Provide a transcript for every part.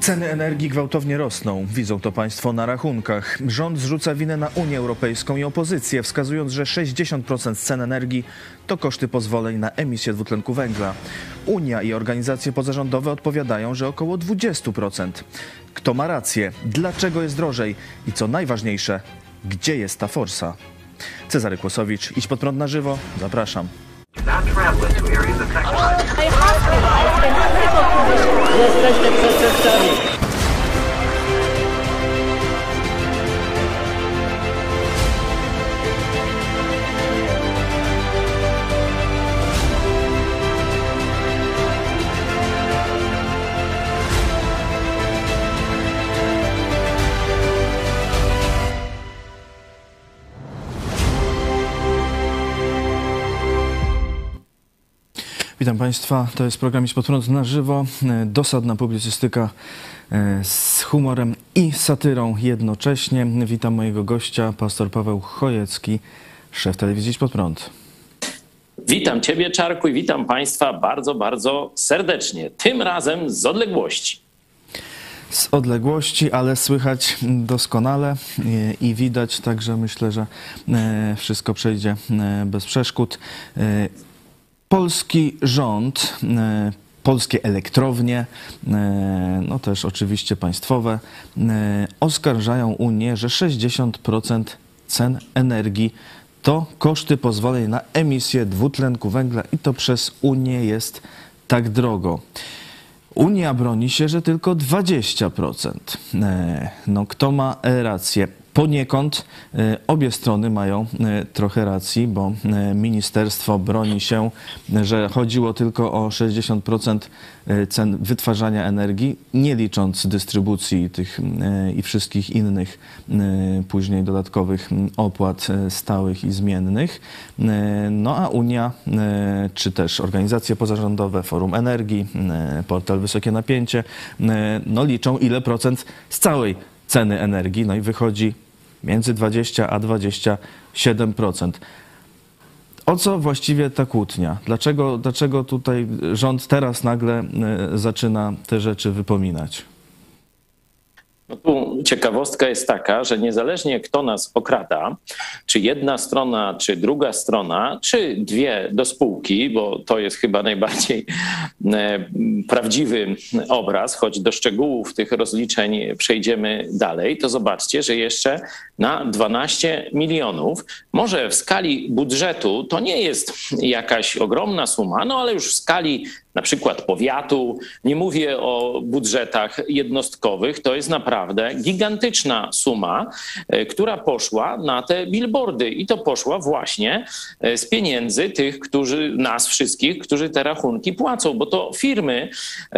Ceny energii gwałtownie rosną. Widzą to państwo na rachunkach. Rząd zrzuca winę na Unię Europejską i opozycję, wskazując, że 60% cen energii to koszty pozwoleń na emisję dwutlenku węgla. Unia i organizacje pozarządowe odpowiadają, że około 20%. Kto ma rację? Dlaczego jest drożej? I co najważniejsze, gdzie jest ta forsa? Cezary Kłosowicz, Idź Pod Prąd na żywo. Zapraszam. Jesteście przestępcami. Witam Państwa, to jest program Idź Pod Prąd na żywo, dosadna publicystyka z humorem i satyrą jednocześnie. Witam mojego gościa, pastor Paweł Chojecki, szef telewizji Idź Pod Prąd. Witam Ciebie, Czarku, i witam Państwa bardzo, bardzo serdecznie, tym razem z odległości. Z odległości, ale słychać doskonale i widać, także myślę, że wszystko przejdzie bez przeszkód. Polski rząd, polskie elektrownie, no też oczywiście państwowe, oskarżają Unię, że 60% cen energii to koszty pozwoleń na emisję dwutlenku węgla i to przez Unię jest tak drogo. Unia broni się, że tylko 20%. No kto ma rację? Poniekąd obie strony mają trochę racji, bo ministerstwo broni się, że chodziło tylko o 60% cen wytwarzania energii, nie licząc dystrybucji tych i wszystkich innych później dodatkowych opłat stałych i zmiennych. No a Unia, czy też organizacje pozarządowe, Forum Energii, portal Wysokie Napięcie, no liczą ile procent z całej ceny energii, no i wychodzi między 20 a 27%. O co właściwie ta kłótnia? Dlaczego tutaj rząd teraz nagle zaczyna te rzeczy wypominać? No tu ciekawostka jest taka, że niezależnie kto nas okrada, czy jedna strona, czy druga strona, czy dwie do spółki, bo to jest chyba najbardziej prawdziwy obraz, choć do szczegółów tych rozliczeń przejdziemy dalej, to zobaczcie, że jeszcze na 12 milionów, może w skali budżetu to nie jest jakaś ogromna suma, no ale już w skali na przykład powiatu, nie mówię o budżetach jednostkowych, to jest naprawdę gigantyczna suma, która poszła na te billboardy i to poszła właśnie z pieniędzy tych, nas wszystkich, którzy te rachunki płacą, bo to firmy,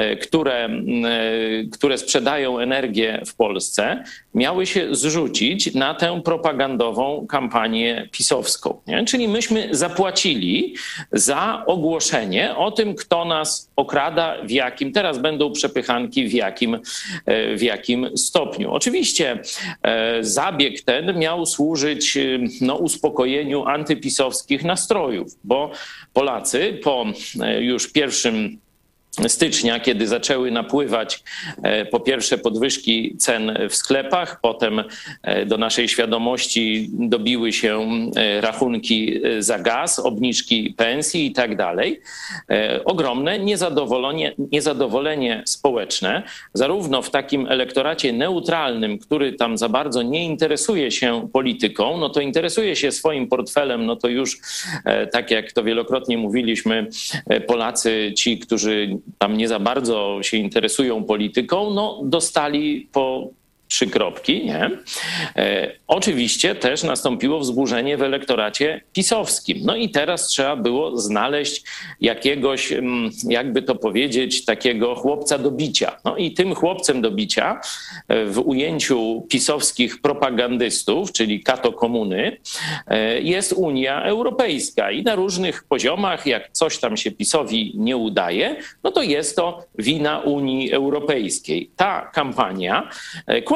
które sprzedają energię w Polsce, miały się zrzucić na tę propagandową kampanię pisowską. Nie? Czyli myśmy zapłacili za ogłoszenie o tym, kto nas okrada, w jakim, teraz będą przepychanki, w jakim stopniu. Oczywiście zabieg ten miał służyć uspokojeniu antypisowskich nastrojów, bo Polacy po już 1 stycznia, kiedy zaczęły napływać po pierwsze podwyżki cen w sklepach, potem do naszej świadomości dobiły się rachunki za gaz, obniżki pensji i tak dalej. Ogromne niezadowolenie społeczne, zarówno w takim elektoracie neutralnym, który tam za bardzo nie interesuje się polityką, no to interesuje się swoim portfelem, no to już tak jak to wielokrotnie mówiliśmy, Polacy, ci, którzy tam nie za bardzo się interesują polityką, no dostali po 3 kropki, nie? Oczywiście też nastąpiło wzburzenie w elektoracie pisowskim. No i teraz trzeba było znaleźć jakiegoś, jakby to powiedzieć, takiego chłopca do bicia. No i tym chłopcem do bicia w ujęciu pisowskich propagandystów, czyli kato komuny, jest Unia Europejska. I na różnych poziomach, jak coś tam się PiS-owi nie udaje, no to jest to wina Unii Europejskiej. Ta kampania kłamie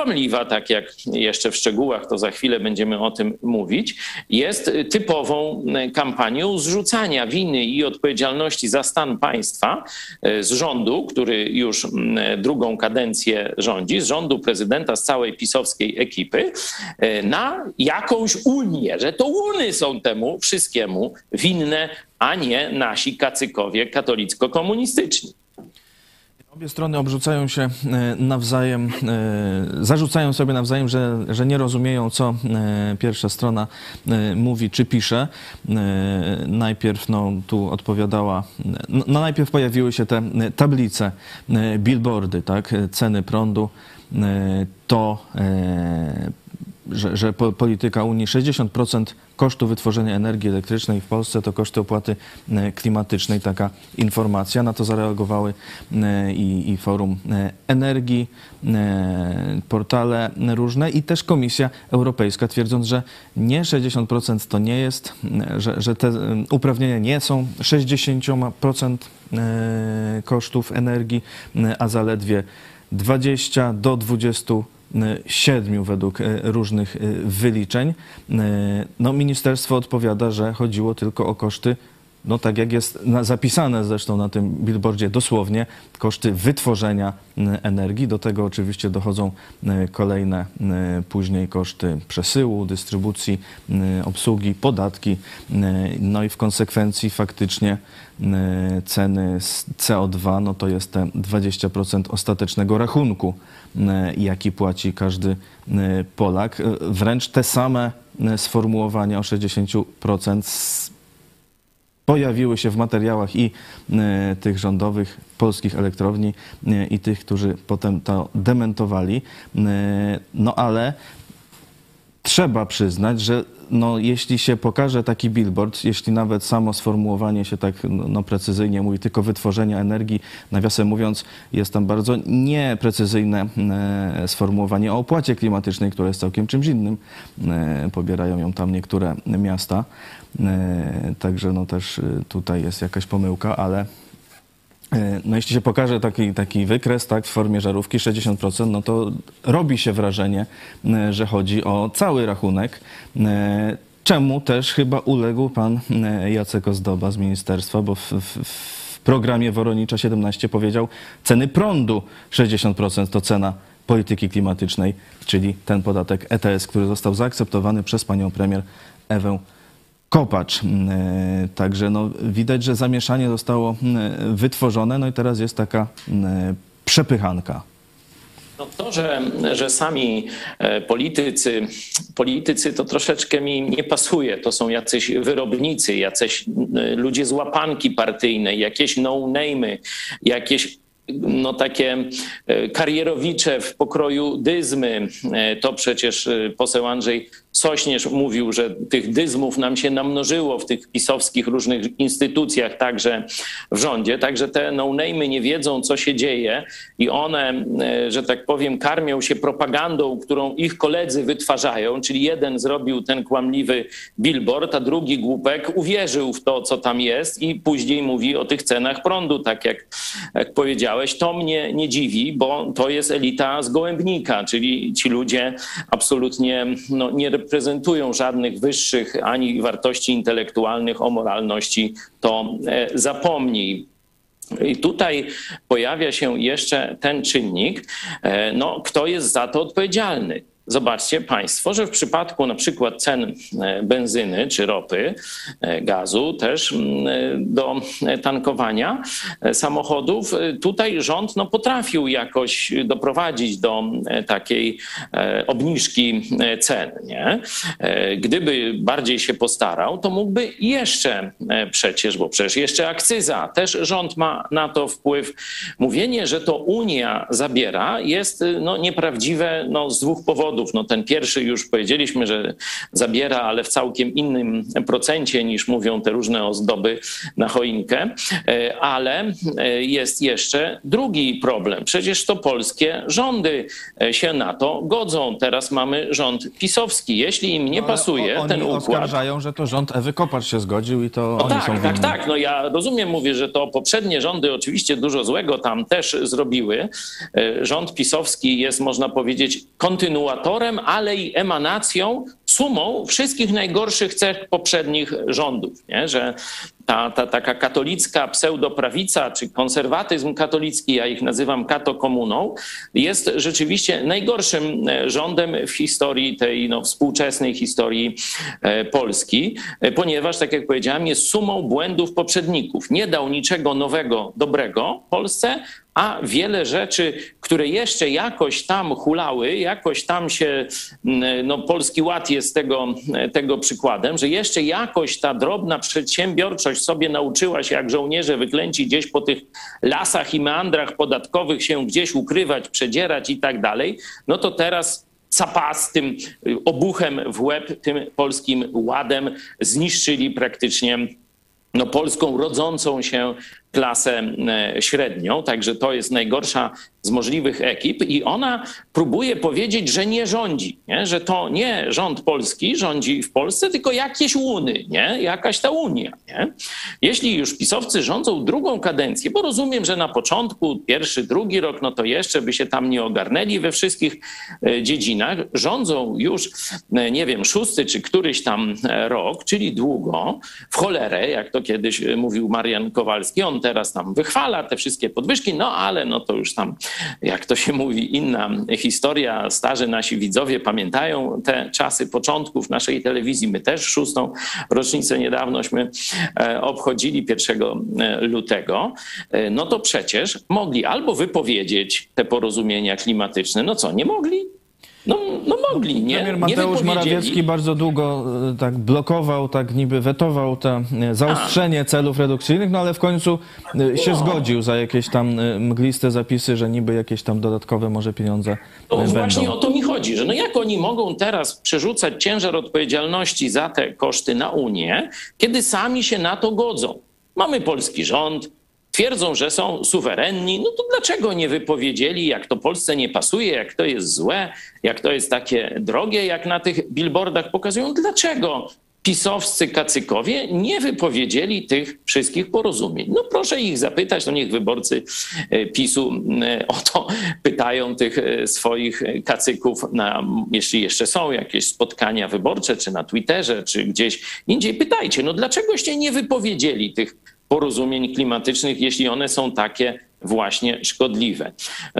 kłamliwa, tak jak jeszcze w szczegółach, to za chwilę będziemy o tym mówić, jest typową kampanią zrzucania winy i odpowiedzialności za stan państwa z rządu, który już drugą kadencję rządzi, z rządu prezydenta, z całej pisowskiej ekipy, na jakąś Unię, że to Uny są temu wszystkiemu winne, a nie nasi kacykowie katolicko-komunistyczni. Obie strony obrzucają się nawzajem, zarzucają sobie nawzajem, że nie rozumieją, co pierwsza strona mówi czy pisze. Najpierw tu odpowiadała, najpierw pojawiły się te tablice, billboardy, tak, ceny prądu, to że polityka Unii 60% kosztu wytworzenia energii elektrycznej w Polsce to koszty opłaty klimatycznej. Taka informacja. Na to zareagowały i Forum Energii, portale różne i też Komisja Europejska, twierdząc, że nie 60% to nie jest, że te uprawnienia nie są 60% kosztów energii, a zaledwie 20 do 27 według różnych wyliczeń. No, ministerstwo odpowiada, że chodziło tylko o koszty, no tak jak jest zapisane zresztą na tym billboardzie dosłownie, koszty wytworzenia energii. Do tego oczywiście dochodzą kolejne później koszty przesyłu, dystrybucji, obsługi, podatki. No i w konsekwencji faktycznie ceny CO2, no to jest te 20% ostatecznego rachunku, jaki płaci każdy Polak. Wręcz te same sformułowania o 60% pojawiły się w materiałach i tych rządowych polskich elektrowni i tych, którzy potem to dementowali. No ale trzeba przyznać, że no, jeśli się pokaże taki billboard, jeśli nawet samo sformułowanie się tak precyzyjnie mówi, tylko wytworzenie energii, nawiasem mówiąc, jest tam bardzo nieprecyzyjne sformułowanie o opłacie klimatycznej, która jest całkiem czymś innym. Pobierają ją tam niektóre miasta. Także no też tutaj jest jakaś pomyłka, ale no jeśli się pokaże taki wykres, tak, w formie żarówki 60%, no to robi się wrażenie, że chodzi o cały rachunek. Czemu też chyba uległ pan Jacek Ozdoba z ministerstwa, bo w programie Woronicza 17 powiedział, ceny prądu 60% to cena polityki klimatycznej, czyli ten podatek ETS, który został zaakceptowany przez panią premier Ewę Kopacz. Także no, widać, że zamieszanie zostało wytworzone, no i teraz jest taka przepychanka. No to, że sami politycy to troszeczkę mi nie pasuje. To są jacyś wyrobnicy, jacyś ludzie z łapanki partyjnej, jakieś no-name'y, jakieś no takie karierowicze w pokroju dyzmy. To przecież poseł Andrzej Sośnierz mówił, że tych dyzmów nam się namnożyło w tych pisowskich różnych instytucjach, także w rządzie. Także te no-name'y nie wiedzą, co się dzieje i one, że tak powiem, karmią się propagandą, którą ich koledzy wytwarzają, czyli jeden zrobił ten kłamliwy billboard, a drugi głupek uwierzył w to, co tam jest i później mówi o tych cenach prądu, tak jak powiedziałeś. To mnie nie dziwi, bo to jest elita z Gołębnika, czyli ci ludzie absolutnie no, nie reprezentują żadnych wyższych ani wartości intelektualnych, o moralności to zapomnij. I tutaj pojawia się jeszcze ten czynnik, no, kto jest za to odpowiedzialny. Zobaczcie Państwo, że w przypadku na przykład cen benzyny czy ropy, gazu też do tankowania samochodów, tutaj rząd no, potrafił jakoś doprowadzić do takiej obniżki cen. Nie? Gdyby bardziej się postarał, to mógłby jeszcze przecież, bo przecież jeszcze akcyza, też rząd ma na to wpływ. Mówienie, że to Unia zabiera jest no, nieprawdziwe no, z dwóch powodów. rządów, no ten pierwszy już powiedzieliśmy, że zabiera, ale w całkiem innym procencie niż mówią te różne ozdoby na choinkę, ale jest jeszcze drugi problem. Przecież to polskie rządy się na to godzą. Teraz mamy rząd pisowski. Jeśli im nie pasuje ten układ... Oni oskarżają, że to rząd Ewy Kopacz się zgodził i to oni są winni. Tak. No ja rozumiem, mówię, że to poprzednie rządy oczywiście dużo złego tam też zrobiły. Rząd pisowski jest, można powiedzieć, kontynuatorem, ale i emanacją, sumą wszystkich najgorszych cech poprzednich rządów, nie? Że ta taka katolicka pseudoprawica, czy konserwatyzm katolicki, ja ich nazywam katokomuną, jest rzeczywiście najgorszym rządem w historii tej współczesnej historii Polski, ponieważ, tak jak powiedziałem, jest sumą błędów poprzedników. Nie dał niczego nowego, dobrego Polsce, a wiele rzeczy, które jeszcze jakoś tam hulały, jakoś tam się, Polski Ład jest tego przykładem, że jeszcze jakoś ta drobna przedsiębiorczość sobie nauczyła się, jak żołnierze wyklęci gdzieś po tych lasach i meandrach podatkowych się gdzieś ukrywać, przedzierać i tak dalej, no to teraz capa z tym obuchem w łeb, tym Polskim Ładem zniszczyli praktycznie polską rodzącą się klasę średnią, także to jest najgorsza z możliwych ekip i ona próbuje powiedzieć, że nie rządzi, nie? Że to nie rząd polski rządzi w Polsce, tylko jakieś Uny, nie? Jakaś ta Unia. Nie? Jeśli już pisowcy rządzą drugą kadencję, bo rozumiem, że na początku, pierwszy, drugi rok, no to jeszcze by się tam nie ogarnęli we wszystkich dziedzinach, rządzą już, nie wiem, 6. czy któryś tam rok, czyli długo, w cholerę, jak to kiedyś mówił Marian Kowalski, on teraz tam wychwala te wszystkie podwyżki, ale to już tam, jak to się mówi, inna historia. Starzy nasi widzowie pamiętają te czasy początków naszej telewizji. My też 6. rocznicę niedawnośmy obchodzili 1 lutego. No to przecież mogli albo wypowiedzieć te porozumienia klimatyczne. No co, nie mogli? No mogli, nie? Premier Mateusz Morawiecki bardzo długo tak blokował, tak niby wetował to zaostrzenie celów redukcyjnych, ale w końcu się zgodził za jakieś tam mgliste zapisy, że niby jakieś tam dodatkowe może pieniądze będą. Właśnie o to mi chodzi, że jak oni mogą teraz przerzucać ciężar odpowiedzialności za te koszty na Unię, kiedy sami się na to godzą? Mamy polski rząd, twierdzą, że są suwerenni, no to dlaczego nie wypowiedzieli, jak to Polsce nie pasuje, jak to jest złe, jak to jest takie drogie, jak na tych billboardach pokazują? Dlaczego pisowscy kacykowie nie wypowiedzieli tych wszystkich porozumień? No proszę ich zapytać, niech wyborcy PiS-u o to pytają tych swoich kacyków, jeśli jeszcze są jakieś spotkania wyborcze, czy na Twitterze, czy gdzieś indziej. Pytajcie, dlaczegoście nie wypowiedzieli tych porozumień klimatycznych, jeśli one są takie właśnie szkodliwe.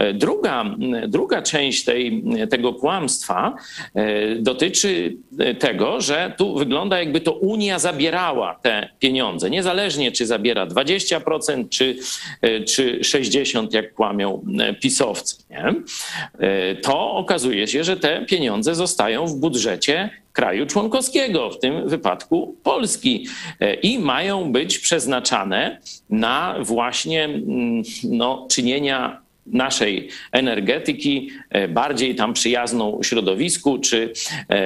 Druga część tego kłamstwa dotyczy tego, że tu wygląda, jakby to Unia zabierała te pieniądze, niezależnie czy zabiera 20% czy 60%, jak kłamią pisowcy. Nie? To okazuje się, że te pieniądze zostają w budżecie kraju członkowskiego, w tym wypadku Polski, i mają być przeznaczane na właśnie czynienia naszej energetyki bardziej tam przyjazną środowisku, czy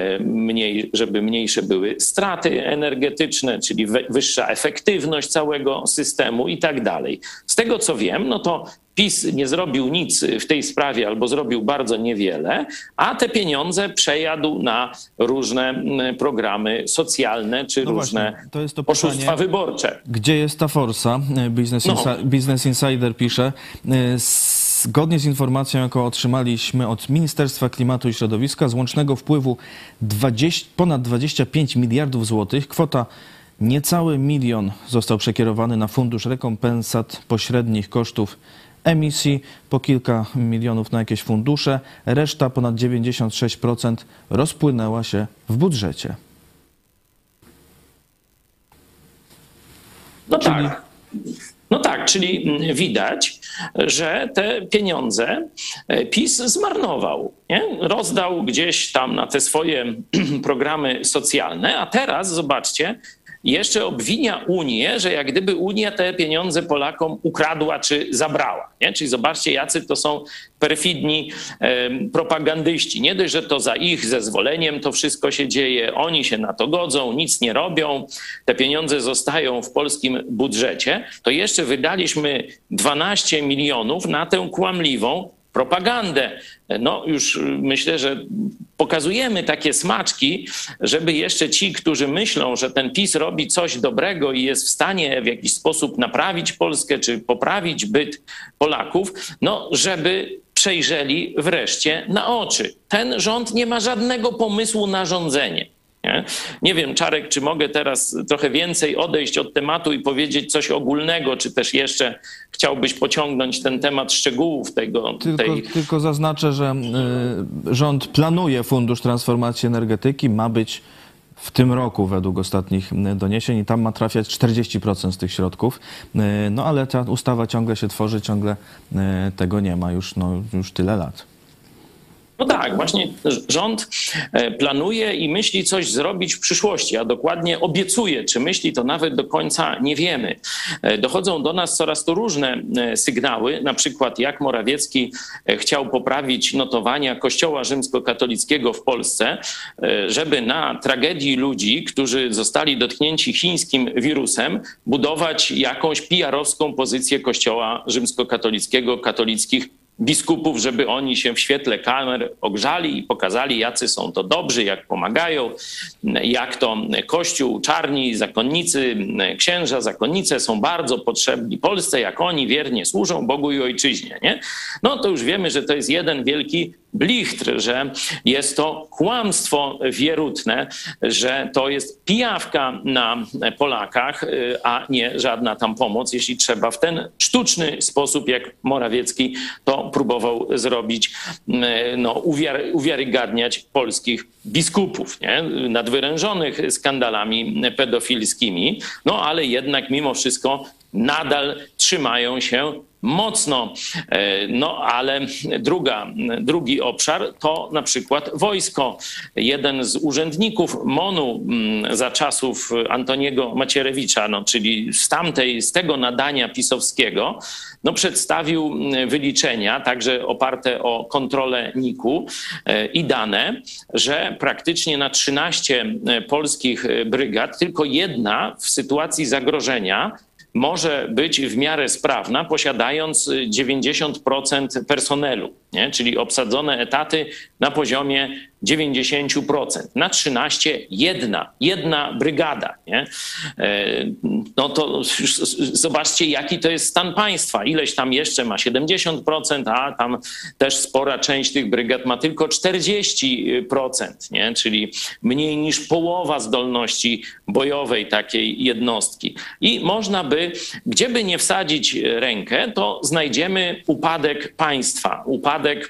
żeby mniejsze były straty energetyczne, czyli wyższa efektywność całego systemu i tak dalej. Z tego co wiem, to PiS nie zrobił nic w tej sprawie albo zrobił bardzo niewiele, a te pieniądze przejadł na różne programy socjalne czy różne oszustwa wyborcze. Gdzie jest ta forsa? Business Insider pisze. Zgodnie z informacją, jaką otrzymaliśmy od Ministerstwa Klimatu i Środowiska, z łącznego wpływu ponad 25 miliardów złotych, kwota niecały 1 milion został przekierowany na Fundusz Rekompensat Pośrednich Kosztów Emisji, po kilka milionów na jakieś fundusze, reszta ponad 96% rozpłynęła się w budżecie. Czyli widać, że te pieniądze PiS zmarnował. Nie? Rozdał gdzieś tam na te swoje programy socjalne, a teraz zobaczcie, jeszcze obwinia Unię, że jak gdyby Unia te pieniądze Polakom ukradła czy zabrała. Nie? Czyli zobaczcie, jacy to są perfidni propagandyści. Nie dość, że to za ich zezwoleniem to wszystko się dzieje, oni się na to godzą, nic nie robią, te pieniądze zostają w polskim budżecie, to jeszcze wydaliśmy 12 milionów na tę kłamliwą propagandę. No już myślę, że pokazujemy takie smaczki, żeby jeszcze ci, którzy myślą, że ten PiS robi coś dobrego i jest w stanie w jakiś sposób naprawić Polskę czy poprawić byt Polaków, no żeby przejrzeli wreszcie na oczy. Ten rząd nie ma żadnego pomysłu na rządzenie. Nie wiem, Czarek, czy mogę teraz trochę więcej odejść od tematu i powiedzieć coś ogólnego, czy też jeszcze chciałbyś pociągnąć ten temat szczegółów tego? Tylko zaznaczę, że rząd planuje Fundusz Transformacji Energetyki, ma być w tym roku według ostatnich doniesień i tam ma trafiać 40% z tych środków, no ale ta ustawa ciągle się tworzy, ciągle tego nie ma już tyle lat. No tak, właśnie rząd planuje i myśli coś zrobić w przyszłości, a dokładnie obiecuje. Czy myśli, to nawet do końca nie wiemy. Dochodzą do nas coraz to różne sygnały, na przykład jak Morawiecki chciał poprawić notowania Kościoła rzymskokatolickiego w Polsce, żeby na tragedii ludzi, którzy zostali dotknięci chińskim wirusem, budować jakąś PR-owską pozycję Kościoła rzymskokatolickiego, katolickich biskupów, żeby oni się w świetle kamer ogrzali i pokazali, jacy są to dobrzy, jak pomagają, jak to Kościół, czarni, zakonnicy, księża, zakonnice są bardzo potrzebni Polsce, jak oni wiernie służą Bogu i ojczyźnie. Nie? No to już wiemy, że to jest jeden wielki blichtr, że jest to kłamstwo wierutne, że to jest pijawka na Polakach, a nie żadna tam pomoc, jeśli trzeba w ten sztuczny sposób, jak Morawiecki to próbował zrobić, uwiarygadniać polskich biskupów, nie? Nadwyrężonych skandalami pedofilskimi, no ale jednak mimo wszystko nadal trzymają się mocno. No ale drugi obszar to na przykład wojsko. Jeden z urzędników MON-u za czasów Antoniego Macierewicza, czyli z tego nadania pisowskiego, przedstawił wyliczenia, także oparte o kontrolę NIK-u i dane, że praktycznie na 13 polskich brygad tylko jedna w sytuacji zagrożenia może być w miarę sprawna, posiadając 90% personelu, nie? Czyli obsadzone etaty na poziomie 90%. Na 13 jedna brygada. Nie? No to zobaczcie, jaki to jest stan państwa. Ileś tam jeszcze ma 70%, a tam też spora część tych brygad ma tylko 40%, nie? Czyli mniej niż połowa zdolności bojowej takiej jednostki. I można by, gdzie by nie wsadzić rękę, to znajdziemy upadek państwa, upadek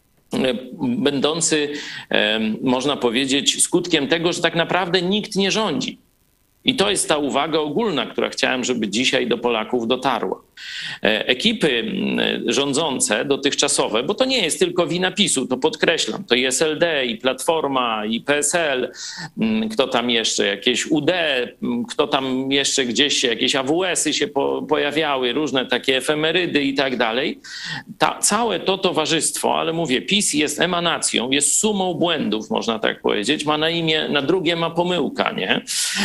będący, można powiedzieć, skutkiem tego, że tak naprawdę nikt nie rządzi. I to jest ta uwaga ogólna, która chciałem, żeby dzisiaj do Polaków dotarła. Ekipy rządzące dotychczasowe, bo to nie jest tylko wina PiS-u, to podkreślam, to i SLD, i Platforma, i PSL, kto tam jeszcze, jakieś UD, kto tam jeszcze gdzieś, jakieś AWS-y się pojawiały, różne takie efemerydy i tak dalej. Całe to towarzystwo, ale mówię, PiS jest emanacją, jest sumą błędów, można tak powiedzieć, ma na imię, na drugie ma pomyłka, nie?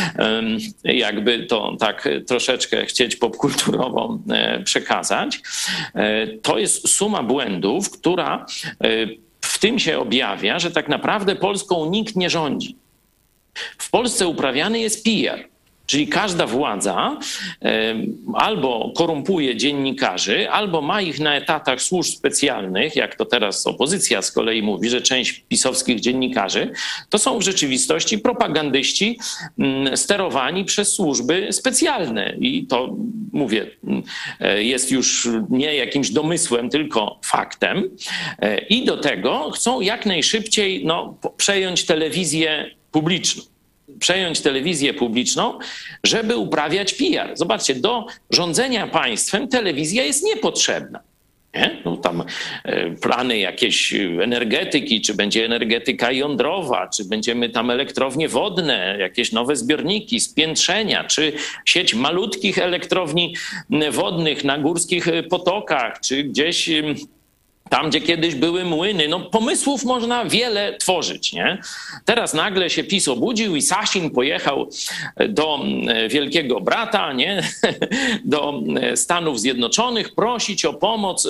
Jakby to tak troszeczkę chcieć popkulturowo przekazać. To jest suma błędów, która w tym się objawia, że tak naprawdę Polską nikt nie rządzi. W Polsce uprawiany jest PR. Czyli każda władza albo korumpuje dziennikarzy, albo ma ich na etatach służb specjalnych, jak to teraz opozycja z kolei mówi, że część pisowskich dziennikarzy to są w rzeczywistości propagandyści sterowani przez służby specjalne. I to, mówię, jest już nie jakimś domysłem, tylko faktem. I do tego chcą jak najszybciej przejąć telewizję publiczną, żeby uprawiać PR. Zobaczcie, do rządzenia państwem telewizja jest niepotrzebna. Nie? No tam plany jakieś energetyki, czy będzie energetyka jądrowa, czy będziemy tam elektrownie wodne, jakieś nowe zbiorniki, spiętrzenia, czy sieć malutkich elektrowni wodnych na górskich potokach, czy gdzieś tam, gdzie kiedyś były młyny. No pomysłów można wiele tworzyć, nie? Teraz nagle się PiS obudził i Sasin pojechał do Wielkiego Brata, nie? Do Stanów Zjednoczonych prosić o pomoc,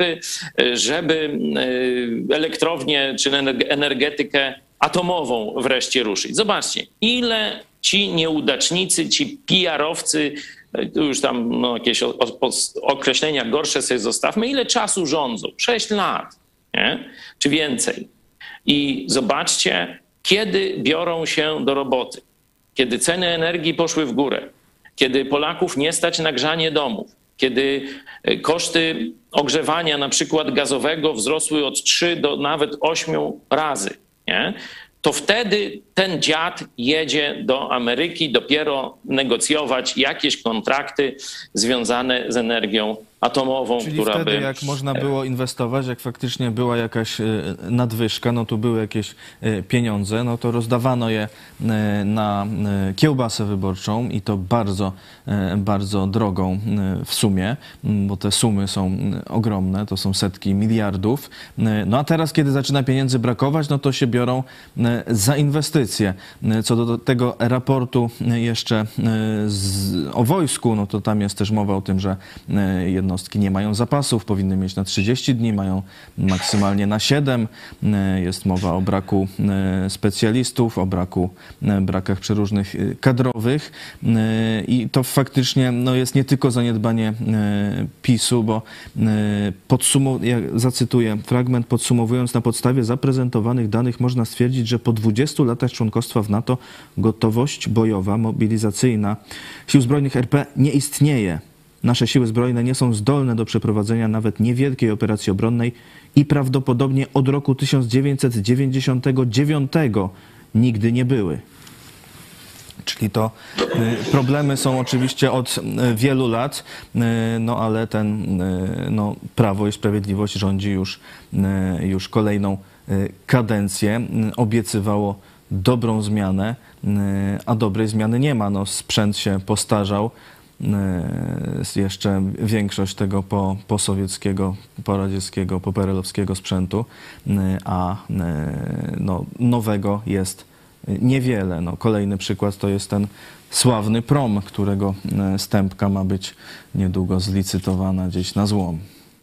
żeby elektrownię czy energetykę atomową wreszcie ruszyć. Zobaczcie, ile ci nieudacznicy, ci PR-owcy, tu już tam jakieś określenia gorsze sobie zostawmy, ile czasu rządzą? 6 lat, nie? Czy więcej. I zobaczcie, kiedy biorą się do roboty. Kiedy ceny energii poszły w górę, kiedy Polaków nie stać na grzanie domów, kiedy koszty ogrzewania na przykład gazowego wzrosły od 3 do nawet 8 razy, nie? To wtedy ten dziad jedzie do Ameryki dopiero negocjować jakieś kontrakty związane z energią atomową, czyli która wtedy, by... jak można było inwestować, jak faktycznie była jakaś nadwyżka, no to były jakieś pieniądze, no to rozdawano je na kiełbasę wyborczą i to bardzo, bardzo drogą w sumie, bo te sumy są ogromne, to są setki miliardów. No a teraz, kiedy zaczyna pieniędzy brakować, no to się biorą za inwestycje. Co do tego raportu jeszcze o wojsku, no to tam jest też mowa o tym, że jednostki nie mają zapasów, powinny mieć na 30 dni, mają maksymalnie na 7. Jest mowa o braku specjalistów, o brakach przeróżnych kadrowych i to faktycznie no, jest nie tylko zaniedbanie PiS-u, bo ja zacytuję fragment: podsumowując, na podstawie zaprezentowanych danych można stwierdzić, że po 20 latach członkostwa w NATO gotowość bojowa, mobilizacyjna Sił Zbrojnych RP nie istnieje. Nasze siły zbrojne nie są zdolne do przeprowadzenia nawet niewielkiej operacji obronnej i prawdopodobnie od roku 1999 nigdy nie były. Czyli to problemy są oczywiście od wielu lat, no ale Prawo i Sprawiedliwość rządzi już kolejną kadencję. Obiecywało dobrą zmianę, a dobrej zmiany nie ma. No, sprzęt się postarzał. Jeszcze większość tego posowieckiego, poradzieckiego, poperelowskiego sprzętu, a nowego jest niewiele. No, kolejny przykład to jest ten sławny prom, którego stępka ma być niedługo zlicytowana gdzieś na złom.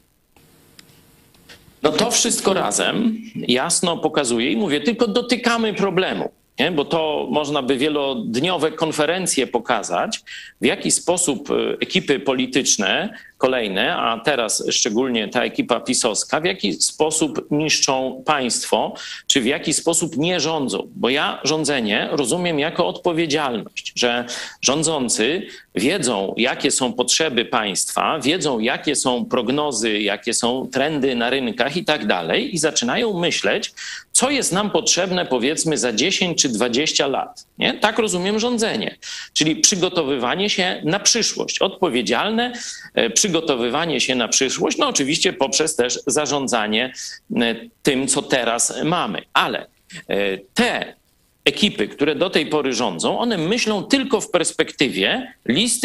No to wszystko razem jasno pokazuje i mówię, tylko dotykamy problemu. Nie? Bo to można by wielodniowe konferencje pokazać, w jaki sposób ekipy polityczne kolejne, a teraz szczególnie ta ekipa pisowska, w jaki sposób niszczą państwo, czy w jaki sposób nie rządzą. Bo ja rządzenie rozumiem jako odpowiedzialność, że rządzący wiedzą, jakie są potrzeby państwa, wiedzą, jakie są prognozy, jakie są trendy na rynkach i tak dalej i zaczynają myśleć, co jest nam potrzebne, powiedzmy, za 10 czy 20 lat. Nie? Tak rozumiem rządzenie. Czyli przygotowywanie się na przyszłość, odpowiedzialne przygotowywanie się na przyszłość, no oczywiście poprzez też zarządzanie tym, co teraz mamy. Ale te ekipy, które do tej pory rządzą, one myślą tylko w perspektywie list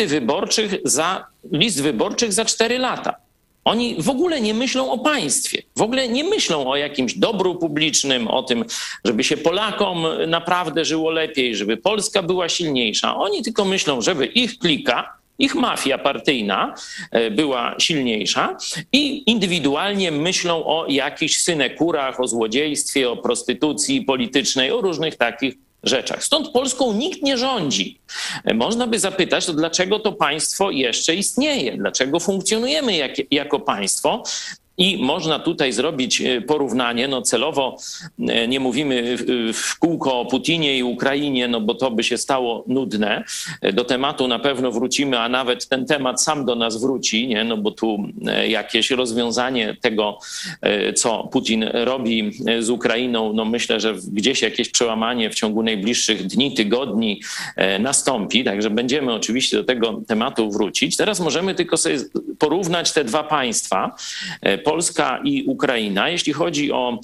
wyborczych za 4 lata. Oni w ogóle nie myślą o państwie, w ogóle nie myślą o jakimś dobru publicznym, o tym, żeby się Polakom naprawdę żyło lepiej, żeby Polska była silniejsza. Oni tylko myślą, żeby ich klika, ich mafia partyjna była silniejsza i indywidualnie myślą o jakichś synekurach, o złodziejstwie, o prostytucji politycznej, o różnych takich rzeczach. Stąd Polską nikt nie rządzi. Można by zapytać, to dlaczego to państwo jeszcze istnieje? Dlaczego funkcjonujemy jako państwo? I można tutaj zrobić porównanie, no celowo nie mówimy w kółko o Putinie i Ukrainie, no bo to by się stało nudne. Do tematu na pewno wrócimy, a nawet ten temat sam do nas wróci, nie? No bo tu jakieś rozwiązanie tego, co Putin robi z Ukrainą, no myślę, że gdzieś jakieś przełamanie w ciągu najbliższych dni, tygodni nastąpi, także będziemy oczywiście do tego tematu wrócić. Teraz możemy tylko sobie porównać te dwa państwa, Polska i Ukraina. Jeśli chodzi o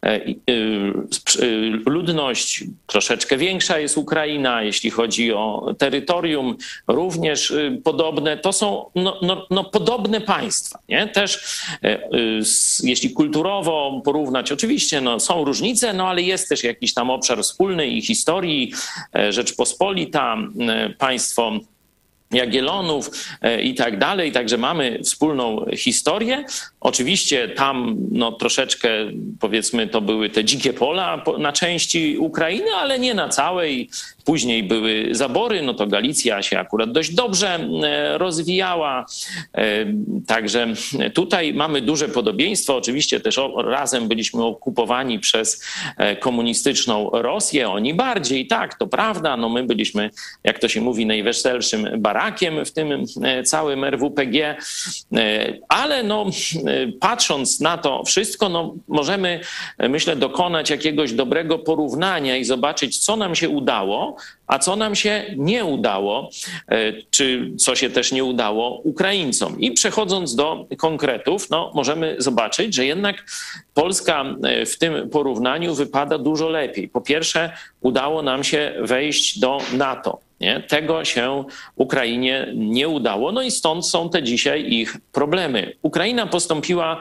ludność, troszeczkę większa jest Ukraina. Jeśli chodzi o terytorium, również podobne. To są podobne państwa. Nie? Też jeśli kulturowo porównać, oczywiście są różnice, ale jest też jakiś tam obszar wspólny i historii. Rzeczpospolita, państwo Jagiellonów i tak dalej, także mamy wspólną historię. Oczywiście tam troszeczkę, powiedzmy, to były te dzikie pola na części Ukrainy, ale nie na całej. Później były zabory, to Galicja się akurat dość dobrze rozwijała. Także tutaj mamy duże podobieństwo. Oczywiście też razem byliśmy okupowani przez komunistyczną Rosję. Oni bardziej, tak, to prawda. My byliśmy, jak to się mówi, najweselszym barakiem w tym całym RWPG. Ale patrząc na to wszystko, możemy, myślę, dokonać jakiegoś dobrego porównania i zobaczyć, co nam się udało, a co nam się nie udało, czy co się też nie udało Ukraińcom. I przechodząc do konkretów, możemy zobaczyć, że jednak Polska w tym porównaniu wypada dużo lepiej. Po pierwsze, udało nam się wejść do NATO. Nie? Tego się Ukrainie nie udało, i stąd są te dzisiaj ich problemy. Ukraina postąpiła,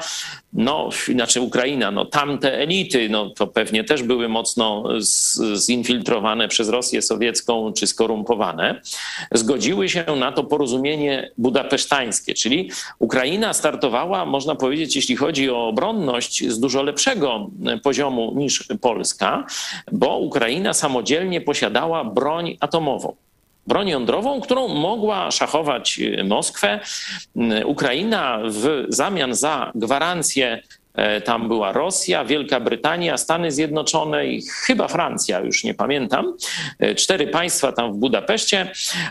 tamte elity, to pewnie też były mocno zinfiltrowane przez Rosję sowiecką czy skorumpowane, zgodziły się na to porozumienie budapesztańskie, czyli Ukraina startowała, można powiedzieć, jeśli chodzi o obronność, z dużo lepszego poziomu niż Polska, bo Ukraina samodzielnie posiadała broń atomową. Broń jądrową, którą mogła szachować Moskwę. Ukraina w zamian za gwarancję, tam była Rosja, Wielka Brytania, Stany Zjednoczone i chyba Francja, już nie pamiętam. 4 państwa tam w Budapeszcie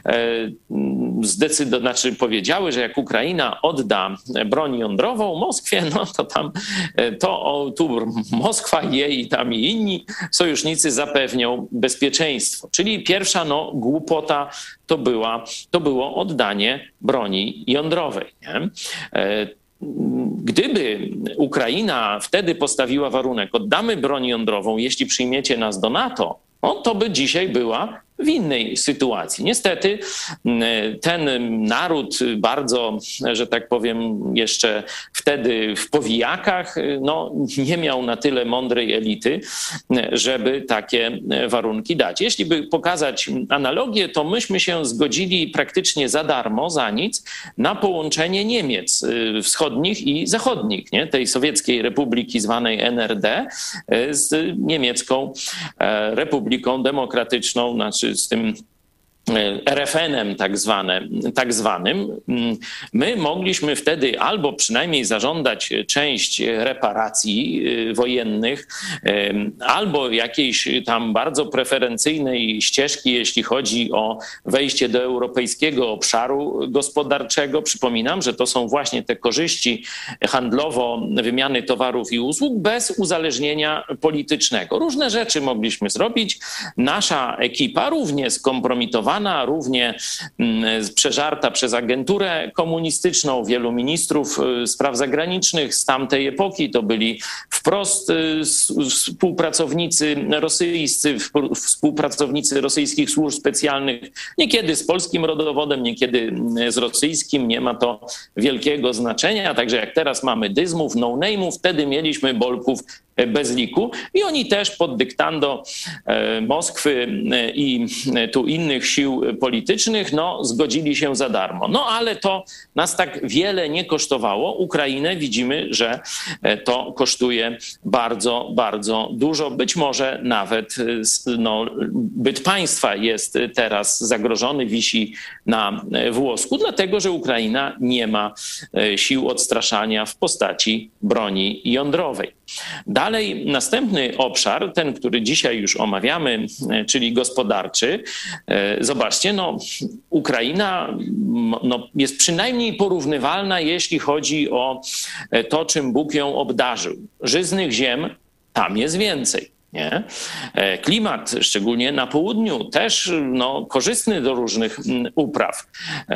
powiedziały, że jak Ukraina odda broń jądrową Moskwie, tu Moskwa jej i tam i inni sojusznicy zapewnią bezpieczeństwo. Czyli pierwsza głupota to było oddanie broni jądrowej. Nie? Gdyby Ukraina wtedy postawiła warunek, oddamy broń jądrową, jeśli przyjmiecie nas do NATO, to by dzisiaj była w innej sytuacji. Niestety ten naród bardzo, że tak powiem, jeszcze wtedy w powijakach, nie miał na tyle mądrej elity, żeby takie warunki dać. Jeśli by pokazać analogię, to myśmy się zgodzili praktycznie za darmo, za nic, na połączenie Niemiec wschodnich i zachodnich, nie? Tej sowieckiej republiki zwanej NRD z niemiecką Republiką Demokratyczną, z tym RFN-em tak zwanym, my mogliśmy wtedy albo przynajmniej zażądać część reparacji wojennych, albo jakiejś tam bardzo preferencyjnej ścieżki, jeśli chodzi o wejście do europejskiego obszaru gospodarczego. Przypominam, że to są właśnie te korzyści handlowo, wymiany towarów i usług bez uzależnienia politycznego. Różne rzeczy mogliśmy zrobić. Nasza ekipa równie skompromitowana, równie przeżarta przez agenturę komunistyczną. Wielu ministrów spraw zagranicznych z tamtej epoki to byli wprost współpracownicy rosyjscy, współpracownicy rosyjskich służb specjalnych, niekiedy z polskim rodowodem, niekiedy z rosyjskim. Nie ma to wielkiego znaczenia. Także jak teraz mamy dyzmów, no-name'ów, wtedy mieliśmy Bolków bez liku i oni też pod dyktando Moskwy i tu innych sił politycznych zgodzili się za darmo. Ale to nas tak wiele nie kosztowało. Ukrainę widzimy, że to kosztuje bardzo, bardzo dużo. Być może nawet byt państwa jest teraz zagrożony, wisi na włosku, dlatego że Ukraina nie ma sił odstraszania w postaci broni jądrowej. Dalej następny obszar, ten, który dzisiaj już omawiamy, czyli gospodarczy. Zobaczcie, Ukraina jest przynajmniej porównywalna, jeśli chodzi o to, czym Bóg ją obdarzył. Żyznych ziem tam jest więcej. Nie? Klimat, szczególnie na południu, też korzystny do różnych upraw.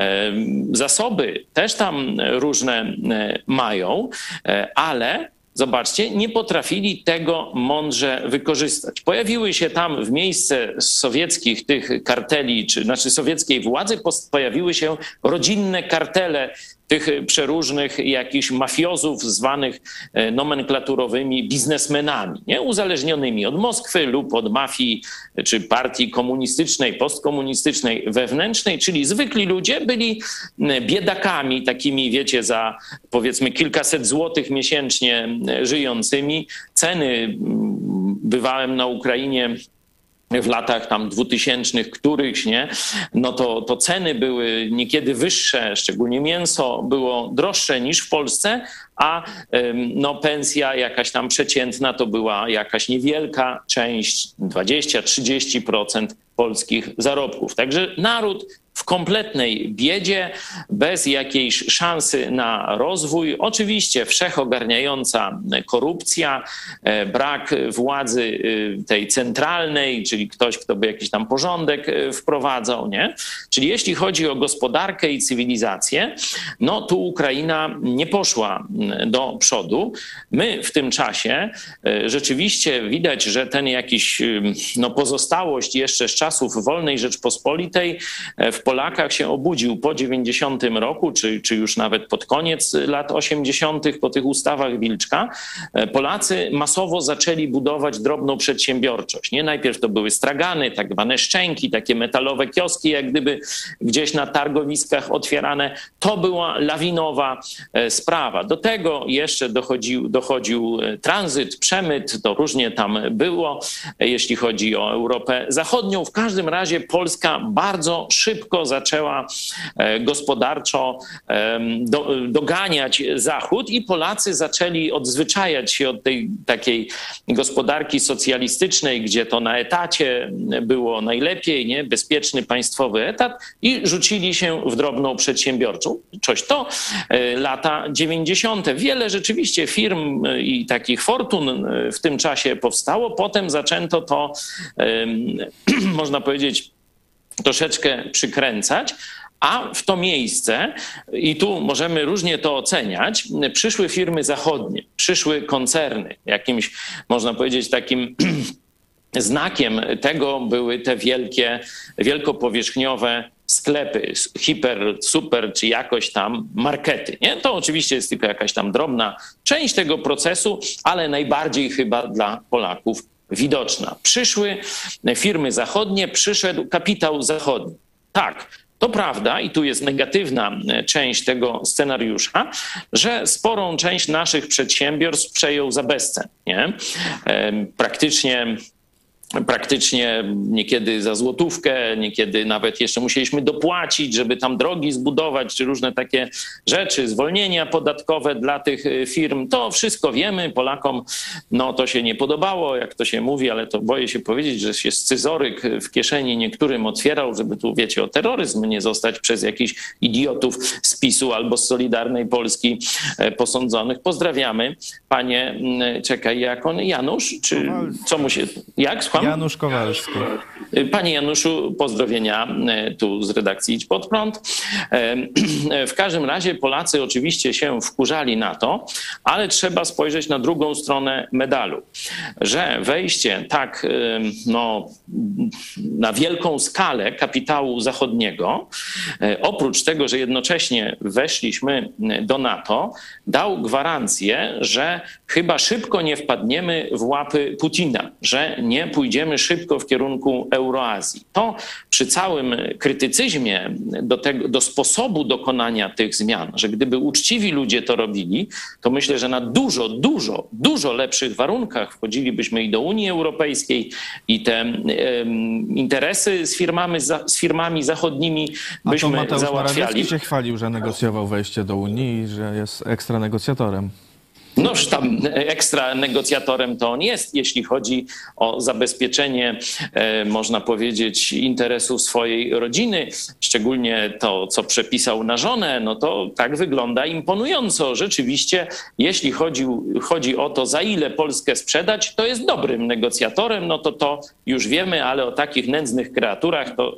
Zasoby też tam różne mają, ale zobaczcie, nie potrafili tego mądrze wykorzystać. Pojawiły się tam w miejsce sowieckich tych karteli, znaczy sowieckiej władzy, pojawiły się rodzinne kartele tych przeróżnych jakichś mafiozów zwanych nomenklaturowymi biznesmenami, nie? Uzależnionymi od Moskwy lub od mafii czy partii komunistycznej, postkomunistycznej, wewnętrznej, czyli zwykli ludzie byli biedakami, takimi wiecie, za powiedzmy kilkaset złotych miesięcznie żyjącymi. Ceny, bywałem na Ukrainie w latach tam 2000 którychś, nie? No to ceny były niekiedy wyższe, szczególnie mięso było droższe niż w Polsce, a pensja jakaś tam przeciętna to była jakaś niewielka część, 20-30% polskich zarobków. Także naród w kompletnej biedzie, bez jakiejś szansy na rozwój. Oczywiście wszechogarniająca korupcja, brak władzy tej centralnej, czyli ktoś, kto by jakiś tam porządek wprowadzał, nie? Czyli jeśli chodzi o gospodarkę i cywilizację, no tu Ukraina nie poszła do przodu. My w tym czasie rzeczywiście widać, że ten jakiś pozostałość jeszcze z czasów wolnej Rzeczpospolitej w Polakach się obudził po 90 roku, czy już nawet pod koniec lat 80., po tych ustawach Wilczka. Polacy masowo zaczęli budować drobną przedsiębiorczość. Nie? Najpierw to były stragany, tak zwane szczęki, takie metalowe kioski, jak gdyby gdzieś na targowiskach otwierane. To była lawinowa sprawa. Do tego jeszcze dochodził tranzyt, przemyt, to różnie tam było, jeśli chodzi o Europę Zachodnią. W każdym razie Polska bardzo szybko zaczęła gospodarczo doganiać Zachód i Polacy zaczęli odzwyczajać się od tej takiej gospodarki socjalistycznej, gdzie to na etacie było najlepiej, nie? Bezpieczny państwowy etat i rzucili się w drobną przedsiębiorczość. To lata 90. Wiele rzeczywiście firm i takich fortun w tym czasie powstało. Potem zaczęto to, można powiedzieć, troszeczkę przykręcać, a w to miejsce, i tu możemy różnie to oceniać, przyszły firmy zachodnie, przyszły koncerny. Jakimś, można powiedzieć, takim znakiem tego były te wielkopowierzchniowe sklepy, hiper, super czy jakoś tam markety. Nie? To oczywiście jest tylko jakaś tam drobna część tego procesu, ale najbardziej chyba dla Polaków widoczna. Przyszły firmy zachodnie, przyszedł kapitał zachodni. Tak, to prawda i tu jest negatywna część tego scenariusza, że sporą część naszych przedsiębiorstw przejął za bezcen. Nie? Praktycznie niekiedy za złotówkę, niekiedy nawet jeszcze musieliśmy dopłacić, żeby tam drogi zbudować, czy różne takie rzeczy, zwolnienia podatkowe dla tych firm. To wszystko wiemy, Polakom to się nie podobało, jak to się mówi, ale to boję się powiedzieć, że się scyzoryk w kieszeni niektórym otwierał, żeby tu, wiecie, o terroryzm nie zostać przez jakichś idiotów z PiS-u albo z Solidarnej Polski posądzonych. Pozdrawiamy. Panie, czekaj, jak on? Janusz? Czy co mu się... Jak? Słucham? Janusz Kowalski. Panie Januszu, pozdrowienia tu z redakcji Idź Pod Prąd. W każdym razie Polacy oczywiście się wkurzali na to, ale trzeba spojrzeć na drugą stronę medalu, że wejście tak na wielką skalę kapitału zachodniego, oprócz tego, że jednocześnie weszliśmy do NATO, dał gwarancję, że chyba szybko nie wpadniemy w łapy Putina, że nie pójdziemy szybko w kierunku Euroazji. To przy całym krytycyzmie do sposobu dokonania tych zmian, że gdyby uczciwi ludzie to robili, to myślę, że na dużo lepszych warunkach wchodzilibyśmy i do Unii Europejskiej i te interesy z firmami zachodnimi byśmy załatwiali. załatwiali. Mateusz Morawiecki się chwalił, że negocjował wejście do Unii i że jest ekstra negocjatorem. Noż tam ekstra negocjatorem to on jest, jeśli chodzi o zabezpieczenie, można powiedzieć, interesów swojej rodziny, szczególnie to, co przepisał na żonę, no to tak wygląda imponująco. Rzeczywiście, jeśli chodzi o to, za ile Polskę sprzedać, to jest dobrym negocjatorem, no to już wiemy, ale o takich nędznych kreaturach to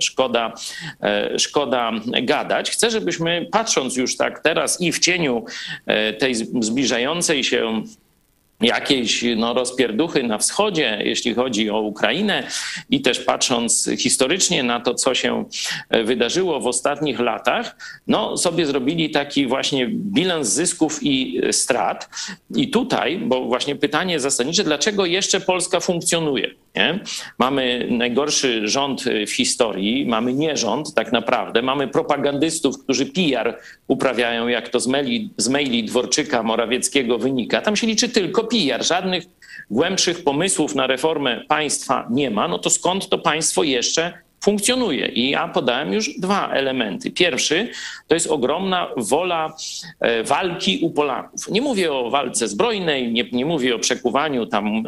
szkoda gadać. Chcę, żebyśmy, patrząc już tak teraz i w cieniu tej zbliżającej się jakiejś rozpierduchy na wschodzie, jeśli chodzi o Ukrainę, i też patrząc historycznie na to, co się wydarzyło w ostatnich latach, sobie zrobili taki właśnie bilans zysków i strat. I tutaj, bo właśnie pytanie zasadnicze, dlaczego jeszcze Polska funkcjonuje? Nie? Mamy najgorszy rząd w historii, mamy nierząd tak naprawdę, mamy propagandystów, którzy PR uprawiają, jak to z maili Dworczyka, Morawieckiego wynika. Tam się liczy tylko PR, żadnych głębszych pomysłów na reformę państwa nie ma, no to skąd to państwo jeszcze funkcjonuje? I ja podałem już dwa elementy. Pierwszy to jest ogromna wola walki u Polaków. Nie mówię o walce zbrojnej, nie mówię o przekuwaniu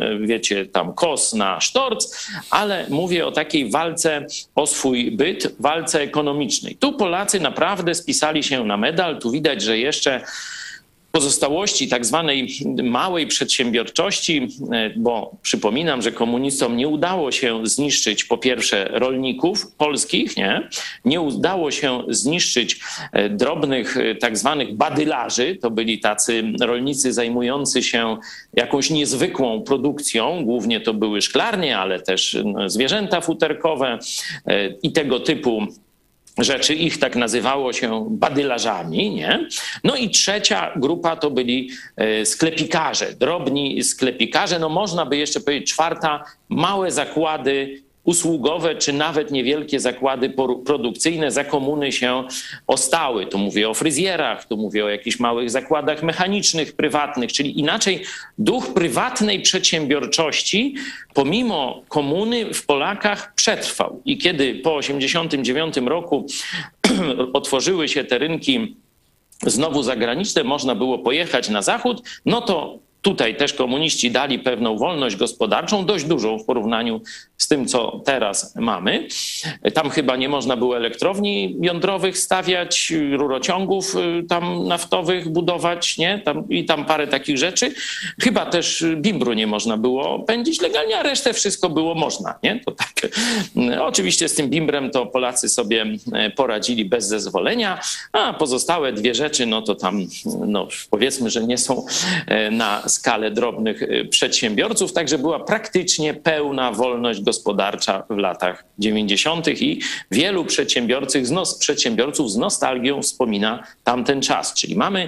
tam kos na sztorc, ale mówię o takiej walce o swój byt, walce ekonomicznej. Tu Polacy naprawdę spisali się na medal. Tu widać, że jeszcze pozostałości tak zwanej małej przedsiębiorczości, bo przypominam, że komunistom nie udało się zniszczyć po pierwsze rolników polskich, nie udało się zniszczyć drobnych tak zwanych badylarzy, to byli tacy rolnicy zajmujący się jakąś niezwykłą produkcją, głównie to były szklarnie, ale też zwierzęta futerkowe i tego typu rzeczy, ich tak nazywało się badylarzami, nie? No i trzecia grupa to byli sklepikarze, drobni sklepikarze, można by jeszcze powiedzieć czwarta, małe zakłady usługowe, czy nawet niewielkie zakłady produkcyjne za komuny się ostały. Tu mówię o fryzjerach, tu mówię o jakichś małych zakładach mechanicznych, prywatnych, czyli inaczej duch prywatnej przedsiębiorczości pomimo komuny w Polakach przetrwał. I kiedy po 1989 roku otworzyły się te rynki znowu zagraniczne, można było pojechać na zachód, no to tutaj też komuniści dali pewną wolność gospodarczą, dość dużą w porównaniu z tym, co teraz mamy. Tam chyba nie można było elektrowni jądrowych stawiać, rurociągów tam naftowych budować, nie? Tam parę takich rzeczy. Chyba też bimbru nie można było pędzić legalnie, a resztę wszystko było można, nie? To tak. Oczywiście z tym bimbrem to Polacy sobie poradzili bez zezwolenia, a pozostałe dwie rzeczy, to tam, powiedzmy, że nie są na skalę drobnych przedsiębiorców, także była praktycznie pełna wolność gospodarcza w latach 90. i wielu przedsiębiorców z nostalgią wspomina tamten czas. Czyli mamy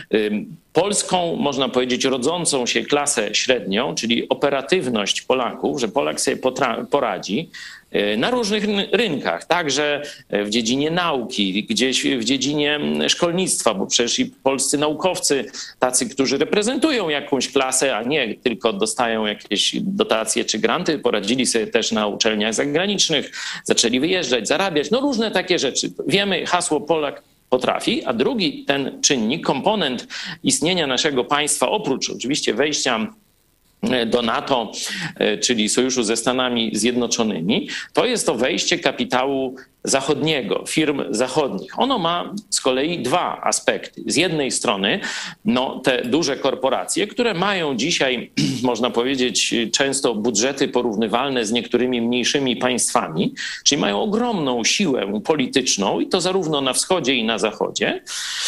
polską, można powiedzieć, rodzącą się klasę średnią, czyli operatywność Polaków, że Polak sobie poradzi na różnych rynkach, także w dziedzinie nauki, gdzieś w dziedzinie szkolnictwa, bo przecież i polscy naukowcy, tacy, którzy reprezentują jakąś klasę, a nie tylko dostają jakieś dotacje czy granty, poradzili sobie też na uczelniach zagranicznych, zaczęli wyjeżdżać, zarabiać, różne takie rzeczy. Wiemy, hasło Polak potrafi, a drugi ten czynnik, komponent istnienia naszego państwa, oprócz oczywiście wejścia do NATO, czyli sojuszu ze Stanami Zjednoczonymi, to jest to wejście kapitału zachodniego, firm zachodnich. Ono ma z kolei dwa aspekty. Z jednej strony te duże korporacje, które mają dzisiaj, można powiedzieć, często budżety porównywalne z niektórymi mniejszymi państwami, czyli mają ogromną siłę polityczną i to zarówno na wschodzie i na zachodzie.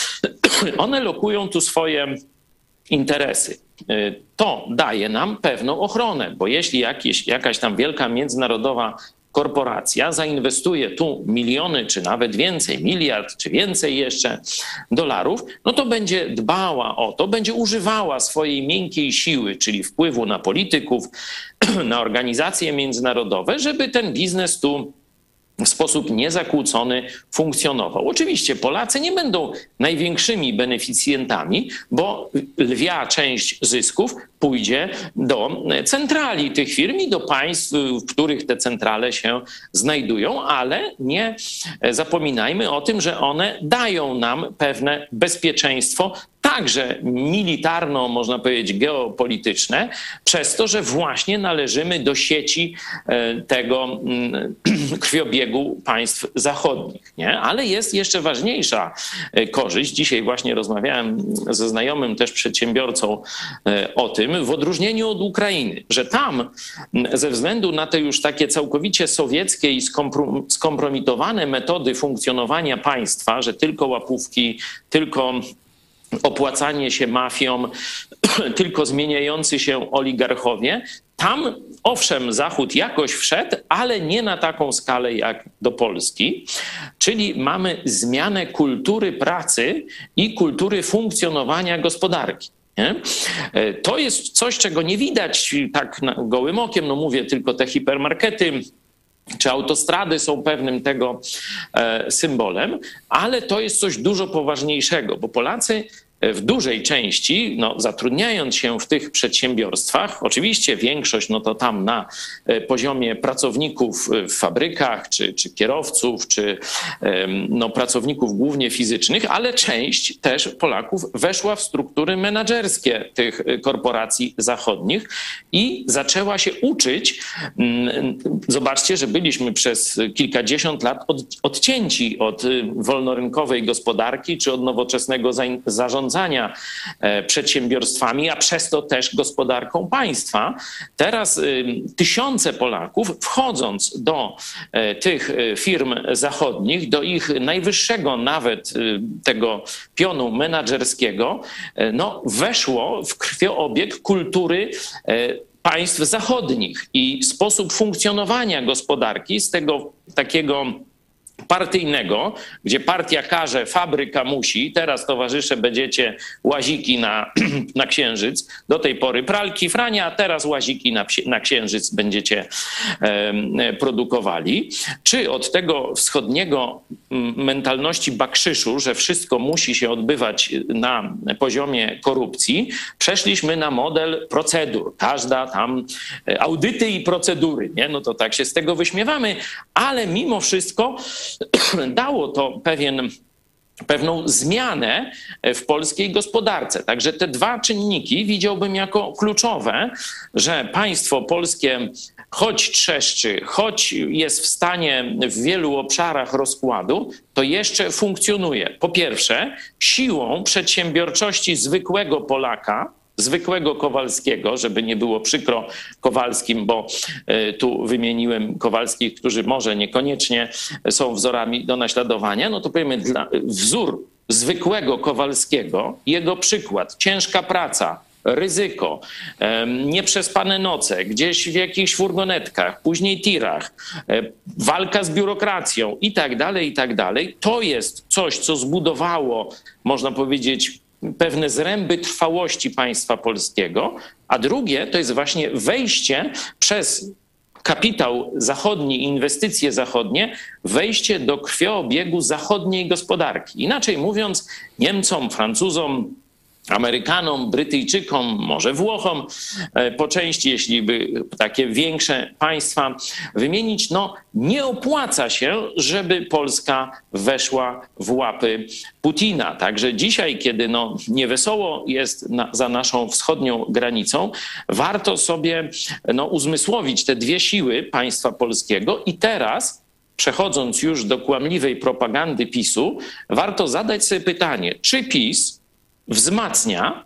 One lokują tu swoje interesy. To daje nam pewną ochronę, bo jeśli jakaś tam wielka międzynarodowa korporacja zainwestuje tu miliony, czy nawet więcej, miliard, czy więcej jeszcze dolarów, to będzie dbała o to, będzie używała swojej miękkiej siły, czyli wpływu na polityków, na organizacje międzynarodowe, żeby ten biznes tu w sposób niezakłócony funkcjonował. Oczywiście Polacy nie będą największymi beneficjentami, bo lwia część zysków pójdzie do centrali tych firm i do państw, w których te centrale się znajdują, ale nie zapominajmy o tym, że one dają nam pewne bezpieczeństwo także militarno, można powiedzieć, geopolityczne, przez to, że właśnie należymy do sieci tego krwiobiegu państw zachodnich. Nie? Ale jest jeszcze ważniejsza korzyść. Dzisiaj właśnie rozmawiałem ze znajomym też przedsiębiorcą o tym, w odróżnieniu od Ukrainy, że tam ze względu na te już takie całkowicie sowieckie i skompromitowane metody funkcjonowania państwa, że tylko łapówki, tylko opłacanie się mafiom, tylko zmieniający się oligarchowie. Tam owszem, Zachód jakoś wszedł, ale nie na taką skalę jak do Polski. Czyli mamy zmianę kultury pracy i kultury funkcjonowania gospodarki. Nie? To jest coś, czego nie widać tak gołym okiem. No mówię, tylko te hipermarkety czy autostrady są pewnym tego symbolem, ale to jest coś dużo poważniejszego, bo Polacy w dużej części, zatrudniając się w tych przedsiębiorstwach, oczywiście większość to tam na poziomie pracowników w fabrykach, czy kierowców, czy pracowników głównie fizycznych, ale część też Polaków weszła w struktury menedżerskie tych korporacji zachodnich i zaczęła się uczyć. Zobaczcie, że byliśmy przez kilkadziesiąt lat odcięci od wolnorynkowej gospodarki, czy od nowoczesnego zarządzania przedsiębiorstwami, a przez to też gospodarką państwa. Teraz tysiące Polaków, wchodząc do tych firm zachodnich, do ich najwyższego nawet tego pionu menedżerskiego, weszło w krwiobieg kultury państw zachodnich i sposób funkcjonowania gospodarki z tego takiego partyjnego, gdzie partia każe, fabryka musi, teraz towarzysze będziecie łaziki na Księżyc, do tej pory pralki Frania, a teraz łaziki na Księżyc będziecie produkowali, czy od tego wschodniego mentalności bakrzyszu, że wszystko musi się odbywać na poziomie korupcji, przeszliśmy na model procedur. Każda tam audyty i procedury, nie? To tak się z tego wyśmiewamy, ale mimo wszystko dało to pewną zmianę w polskiej gospodarce. Także te dwa czynniki widziałbym jako kluczowe, że państwo polskie choć trzeszczy, choć jest w stanie w wielu obszarach rozkładu, to jeszcze funkcjonuje. Po pierwsze, siłą przedsiębiorczości zwykłego Polaka, zwykłego Kowalskiego, żeby nie było przykro Kowalskim, bo tu wymieniłem Kowalskich, którzy może niekoniecznie są wzorami do naśladowania, to powiemy, wzór zwykłego Kowalskiego, jego przykład, ciężka praca, ryzyko, nieprzespane noce, gdzieś w jakichś furgonetkach, później tirach, walka z biurokracją i tak dalej, to jest coś, co zbudowało, można powiedzieć, pewne zręby trwałości państwa polskiego, a drugie to jest właśnie wejście przez kapitał zachodni, inwestycje zachodnie, wejście do krwiobiegu zachodniej gospodarki. Inaczej mówiąc, Niemcom, Francuzom, Amerykanom, Brytyjczykom, może Włochom po części, jeśli by takie większe państwa wymienić, nie opłaca się, żeby Polska weszła w łapy Putina. Także dzisiaj, kiedy niewesoło jest za naszą wschodnią granicą, warto sobie uzmysłowić te dwie siły państwa polskiego i teraz, przechodząc już do kłamliwej propagandy PiS-u, warto zadać sobie pytanie, czy PiS wzmacnia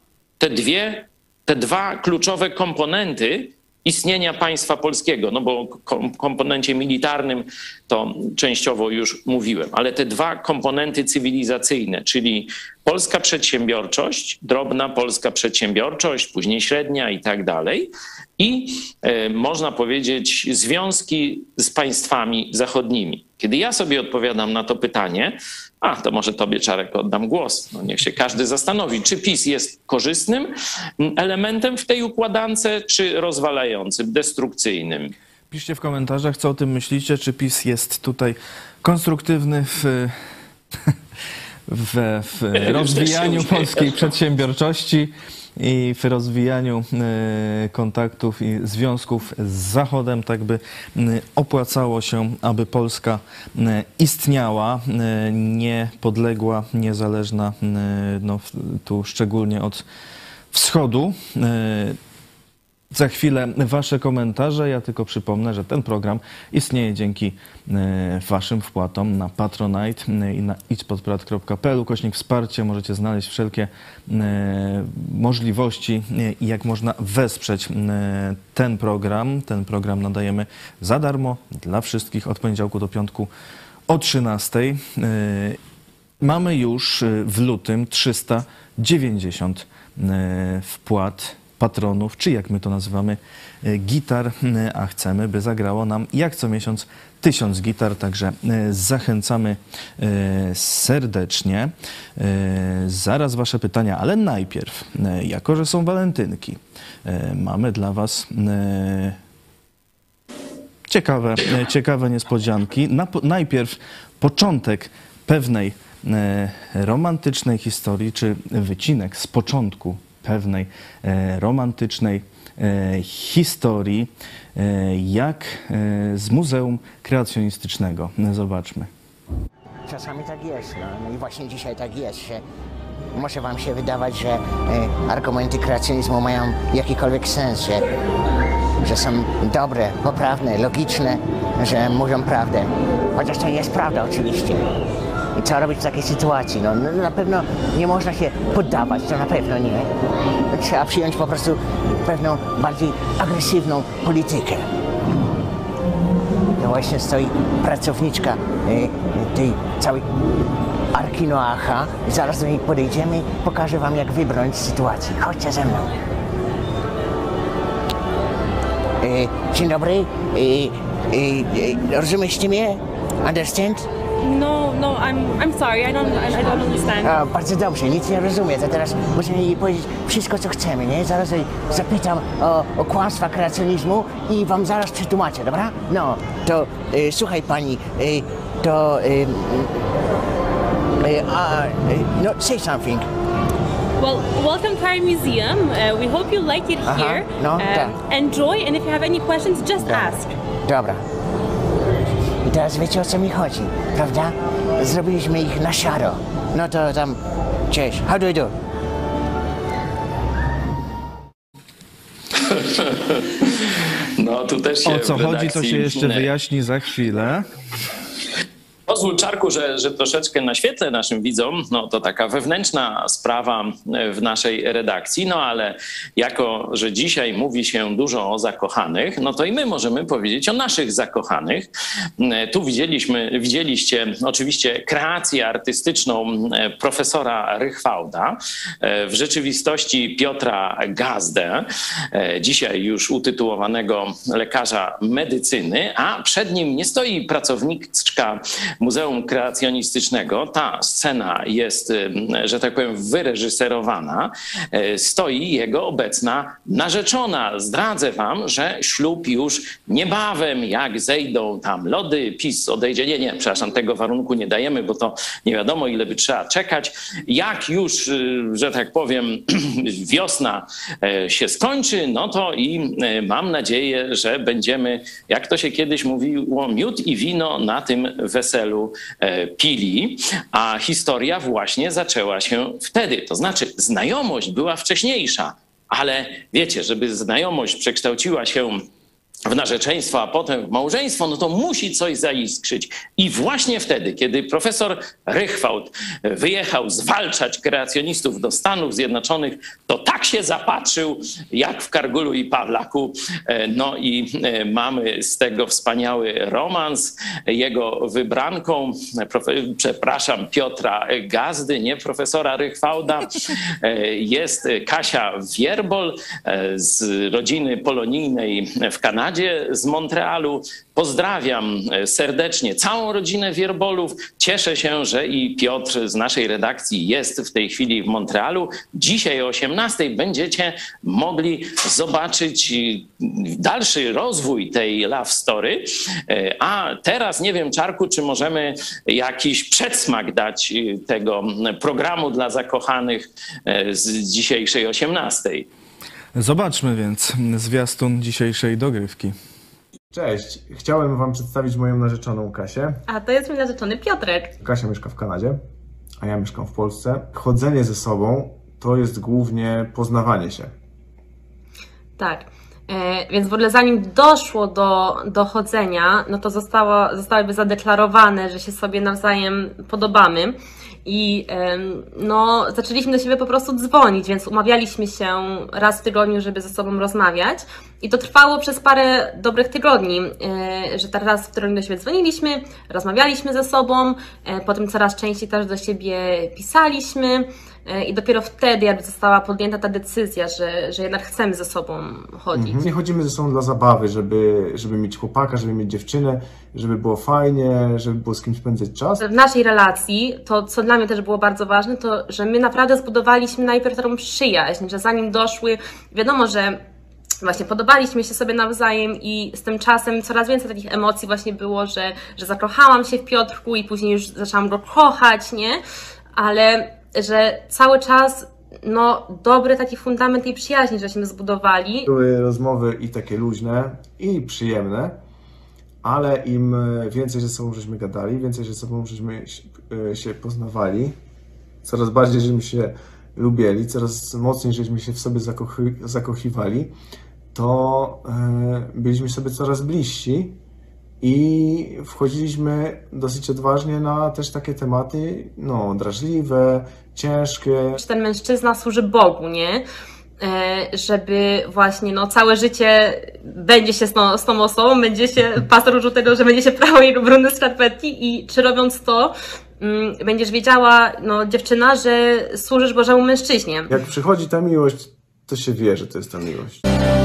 te dwa kluczowe komponenty istnienia państwa polskiego, bo o komponencie militarnym to częściowo już mówiłem, ale te dwa komponenty cywilizacyjne, czyli polska przedsiębiorczość, drobna polska przedsiębiorczość, później średnia i tak dalej, i można powiedzieć związki z państwami zachodnimi. Kiedy ja sobie odpowiadam na to pytanie, to może tobie, Czarek, oddam głos. Niech się każdy zastanowi, czy PiS jest korzystnym elementem w tej układance, czy rozwalającym, destrukcyjnym. Piszcie w komentarzach, co o tym myślicie, czy PiS jest tutaj konstruktywny w rozwijaniu polskiej przedsiębiorczości, i w rozwijaniu kontaktów i związków z Zachodem, tak by opłacało się, aby Polska istniała, niepodległa, niezależna, no, tu szczególnie od wschodu. Za chwilę wasze komentarze. Ja tylko przypomnę, że ten program istnieje dzięki waszym wpłatom na Patronite i na idźpodprad.pl/wsparcie. Możecie znaleźć wszelkie możliwości, jak można wesprzeć ten program. Ten program nadajemy za darmo dla wszystkich od poniedziałku do piątku o 13:00. Mamy już w lutym 390 wpłat patronów, czy jak my to nazywamy, gitar, a chcemy, by zagrało nam jak co miesiąc 1000 gitar, także zachęcamy serdecznie. Zaraz wasze pytania, ale najpierw, jako że są walentynki, mamy dla was ciekawe niespodzianki. Najpierw początek pewnej romantycznej historii, czy wycinek z początku pewnej romantycznej historii, jak z Muzeum Kreacjonistycznego. Zobaczmy. Czasami tak jest, no i właśnie dzisiaj tak jest, że może wam się wydawać, że argumenty kreacjonizmu mają jakikolwiek sens, że są dobre, poprawne, logiczne, że mówią prawdę. Chociaż to nie jest prawda oczywiście. I co robić w takiej sytuacji? No, na pewno nie można się poddawać, to na pewno nie. Trzeba przyjąć po prostu pewną bardziej agresywną politykę. No właśnie stoi pracowniczka tej całej Arki Noacha. Zaraz do niej podejdziemy i pokażę wam, jak wybrnąć z sytuacji. Chodźcie ze mną. Dzień dobry. Rozumiecie mnie? Understand? No, I'm sorry, I don't understand. Bardzo dobrze, nic nie rozumiem. To teraz możemy jej powiedzieć wszystko, co chcemy, nie? Zaraz jej zapytam o kłamstwa kreacjonizmu i wam zaraz przetłumaczę, dobra? No, to słuchaj pani, no, say something. Well, welcome to our museum. We hope you like it here. No, tak. Enjoy, and if you have any questions, just ask. Dobra. I teraz wiecie, o co mi chodzi, prawda? Zrobiliśmy ich na szaro. No to tam, cześć, how do you do? No tu też się O co chodzi, to się jeszcze redakcji wyjaśni za chwilę. Pozwól, Czarku, że troszeczkę naświetlę naszym widzom. No to taka wewnętrzna sprawa w naszej redakcji, no ale jako, że dzisiaj mówi się dużo o zakochanych, no to i my możemy powiedzieć o naszych zakochanych. Tu widzieliście oczywiście kreację artystyczną profesora Rychwałda, w rzeczywistości Piotra Gazdę, dzisiaj już utytułowanego lekarza medycyny, a przed nim nie stoi pracowniczka Muzeum Kreacjonistycznego. Ta scena jest, że tak powiem, wyreżyserowana. Stoi jego obecna narzeczona. Zdradzę wam, że ślub już niebawem, jak zejdą tam lody, PiS odejdzie. Nie, przepraszam, tego warunku nie dajemy, bo to nie wiadomo, ile by trzeba czekać. Jak już, że tak powiem, wiosna się skończy, no to i mam nadzieję, że będziemy, jak to się kiedyś mówiło, miód i wino na tym weselu pili, a historia właśnie zaczęła się wtedy. To znaczy znajomość była wcześniejsza, ale wiecie, żeby znajomość przekształciła się w narzeczeństwo, a potem w małżeństwo, no to musi coś zaiskrzyć. I właśnie wtedy, kiedy profesor Rychwałd wyjechał zwalczać kreacjonistów do Stanów Zjednoczonych, to tak się zapatrzył, jak w Kargulu i Pawlaku. No i mamy z tego wspaniały romans. Jego wybranką, Piotra Gazdy, nie profesora Rychwałda, jest Kasia Wierbol z rodziny polonijnej w Kanadzie. Nadzie z Montrealu. Pozdrawiam serdecznie całą rodzinę Wierbolów. Cieszę się, że i Piotr z naszej redakcji jest w tej chwili w Montrealu. Dzisiaj o 18:00 będziecie mogli zobaczyć dalszy rozwój tej love story. A teraz nie wiem, Czarku, czy możemy jakiś przedsmak dać tego programu dla zakochanych z dzisiejszej 18:00. Zobaczmy więc zwiastun dzisiejszej dogrywki. Cześć, chciałem wam przedstawić moją narzeczoną Kasię. A to jest mój narzeczony Piotrek. Kasia mieszka w Kanadzie, a ja mieszkam w Polsce. Chodzenie ze sobą to jest głównie poznawanie się. Tak. Więc w ogóle zanim doszło do chodzenia, no to zostałyby zadeklarowane, że się sobie nawzajem podobamy. I no, zaczęliśmy do siebie po prostu dzwonić, więc umawialiśmy się raz w tygodniu, żeby ze sobą rozmawiać. I to trwało przez parę dobrych tygodni, że tak raz w tygodniu do siebie dzwoniliśmy, rozmawialiśmy ze sobą, potem coraz częściej też do siebie pisaliśmy. I dopiero wtedy jakby została podjęta ta decyzja, że jednak chcemy ze sobą chodzić. Nie chodzimy ze sobą dla zabawy, żeby mieć chłopaka, żeby mieć dziewczynę, żeby było fajnie, żeby było z kimś spędzać czas. W naszej relacji, to co dla mnie też było bardzo ważne, to że my naprawdę zbudowaliśmy najpierw taką przyjaźń, że zanim doszły, wiadomo, że właśnie podobaliśmy się sobie nawzajem i z tym czasem coraz więcej takich emocji właśnie było, że zakochałam się w Piotrku i później już zaczęłam go kochać, nie? Ale że cały czas no, dobry taki fundament tej przyjaźni, żeśmy zbudowali. Były rozmowy i takie luźne, i przyjemne, ale im więcej ze sobą żeśmy gadali, więcej ze sobą żeśmy się poznawali, coraz bardziej żeśmy się lubili, coraz mocniej żeśmy się w sobie zakochiwali, to byliśmy sobie coraz bliżsi i wchodziliśmy dosyć odważnie na też takie tematy, no, drażliwe, ciężkie. Że ten mężczyzna służy Bogu, nie? Żeby właśnie no, całe życie będzie się z tą osobą, będzie się, pastor użył tego, że będzie się prało jego brudne skarpetki i czy robiąc to, będziesz wiedziała, no, dziewczyna, że służysz Bożemu mężczyźnie. Jak przychodzi ta miłość, to się wie, że to jest ta miłość.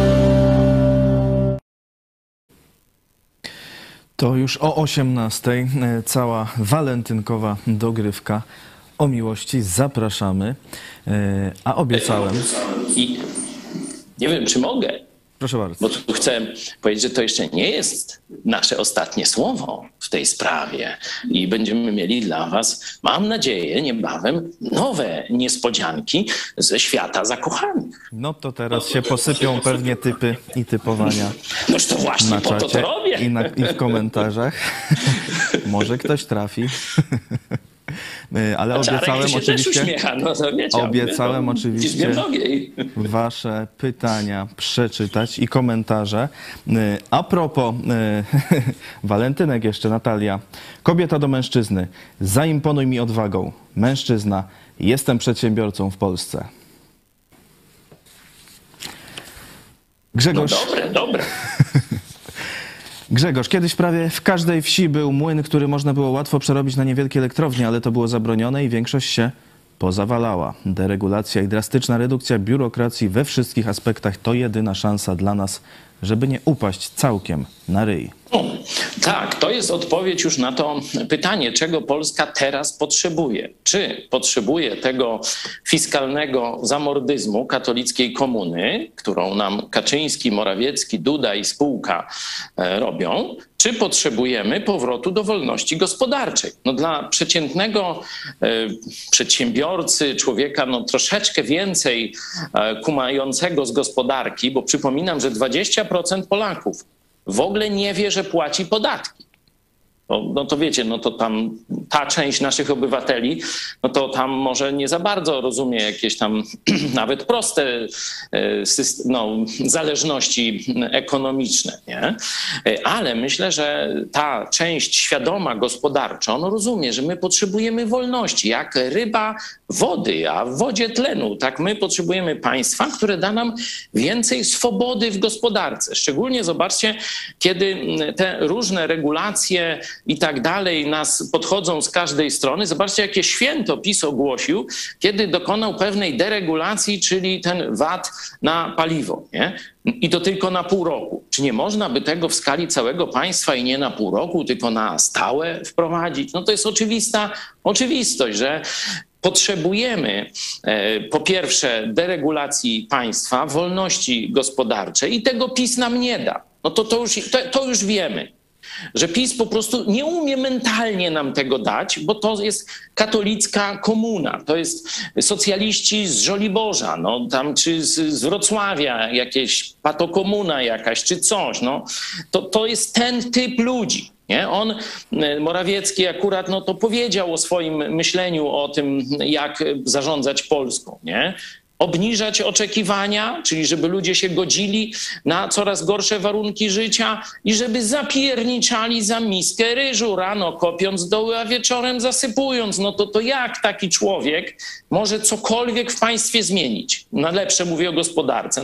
To już o 18:00 cała walentynkowa dogrywka o miłości. Zapraszamy. A obiecałem... I nie wiem, czy mogę, Proszę bardzo. bo tu chcę powiedzieć, że to jeszcze nie jest nasze ostatnie słowo w tej sprawie i będziemy mieli dla was, mam nadzieję, niebawem nowe niespodzianki ze świata zakochanych. No to teraz się posypią pewnie typy i typowania Noż to właśnie na po to czacie robię. i w komentarzach. Może ktoś trafi. Ale obiecałem się oczywiście, też uśmiecha, no to wiecie, obiecałem oczywiście wasze pytania przeczytać i komentarze. A propos walentynek jeszcze, Natalia. Kobieta do mężczyzny. Zaimponuj mi odwagą. Mężczyzna. Jestem przedsiębiorcą w Polsce. Grzegorz. No dobre. Grzegorz, kiedyś prawie w każdej wsi był młyn, który można było łatwo przerobić na niewielkie elektrownie, ale to było zabronione i większość się pozawalała. Deregulacja i drastyczna redukcja biurokracji we wszystkich aspektach to jedyna szansa dla nas, żeby nie upaść całkiem na ryj. Tak, to jest odpowiedź już na to pytanie, czego Polska teraz potrzebuje. Czy potrzebuje tego fiskalnego zamordyzmu katolickiej komuny, którą nam Kaczyński, Morawiecki, Duda i spółka robią, czy potrzebujemy powrotu do wolności gospodarczej? No dla przeciętnego przedsiębiorcy, człowieka no troszeczkę więcej kumającego z gospodarki, bo przypominam, że 20% Polaków w ogóle nie wie, że płaci podatki. No to wiecie, no to tam ta część naszych obywateli, no to tam może nie za bardzo rozumie jakieś tam nawet proste zależności ekonomiczne, nie? Ale myślę, że ta część świadoma gospodarczo, no rozumie, że my potrzebujemy wolności, jak ryba wody, a w wodzie tlenu. Tak my potrzebujemy państwa, które da nam więcej swobody w gospodarce. Szczególnie zobaczcie, kiedy te różne regulacje i tak dalej nas podchodzą z każdej strony. Zobaczcie, jakie święto PiS ogłosił, kiedy dokonał pewnej deregulacji, czyli ten VAT na paliwo, nie? I to tylko na pół roku. Czy nie można by tego w skali całego państwa i nie na pół roku, tylko na stałe wprowadzić? No to jest oczywistość, że potrzebujemy po pierwsze deregulacji państwa, wolności gospodarczej i tego PiS nam nie da. No to już wiemy, że PiS po prostu nie umie mentalnie nam tego dać, bo to jest katolicka komuna, to jest socjaliści z Żoliborza, no tam czy z Wrocławia, jakieś patokomuna jakaś, czy coś, no to jest ten typ ludzi. Nie? Morawiecki akurat to powiedział o swoim myśleniu o tym, jak zarządzać Polską, nie? Obniżać oczekiwania, czyli żeby ludzie się godzili na coraz gorsze warunki życia i żeby zapierniczali za miskę ryżu, rano kopiąc doły, a wieczorem zasypując. No to jak taki człowiek może cokolwiek w państwie zmienić? Na lepsze mówię o gospodarce.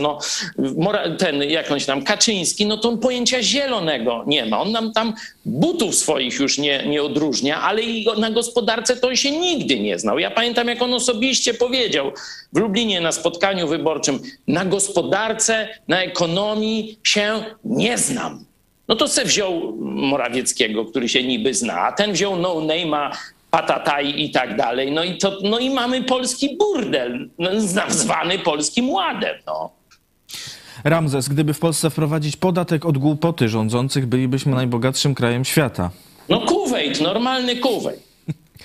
Kaczyński, to on pojęcia zielonego nie ma. On nam tam butów swoich już nie odróżnia, ale i na gospodarce to on się nigdy nie znał. Ja pamiętam, jak on osobiście powiedział w Lublinie na spotkaniu wyborczym: na gospodarce, na ekonomii się nie znam. No to se wziął Morawieckiego, który się niby zna, a ten wziął no-name'a, patataj i tak dalej. I mamy polski burdel, zwany Polskim Ładem. Ramzes, gdyby w Polsce wprowadzić podatek od głupoty rządzących, bylibyśmy najbogatszym krajem świata. Kuwejt, normalny Kuwejt.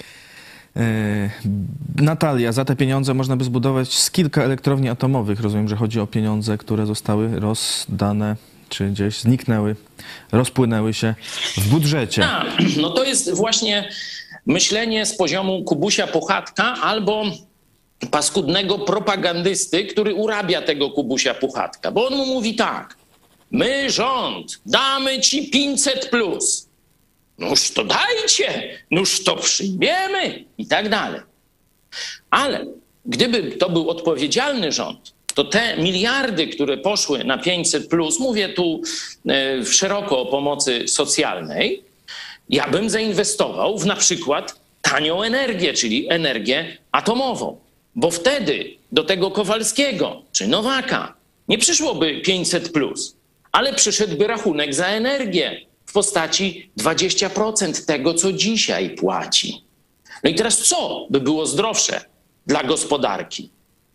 Natalia, za te pieniądze można by zbudować z kilka elektrowni atomowych. Rozumiem, że chodzi o pieniądze, które zostały rozdane, czy gdzieś zniknęły, rozpłynęły się w budżecie. To jest właśnie myślenie z poziomu Kubusia Puchatka albo paskudnego propagandysty, który urabia tego Kubusia Puchatka. Bo on mu mówi tak: my rząd, damy ci 500+. Noż to dajcie, noż to przyjmiemy i tak dalej. Ale gdyby to był odpowiedzialny rząd, to te miliardy, które poszły na 500+, mówię tu szeroko o pomocy socjalnej, ja bym zainwestował w na przykład tanią energię, czyli energię atomową. Bo wtedy do tego Kowalskiego czy Nowaka nie przyszłoby 500+, ale przyszedłby rachunek za energię w postaci 20% tego, co dzisiaj płaci. No i teraz co by było zdrowsze dla gospodarki?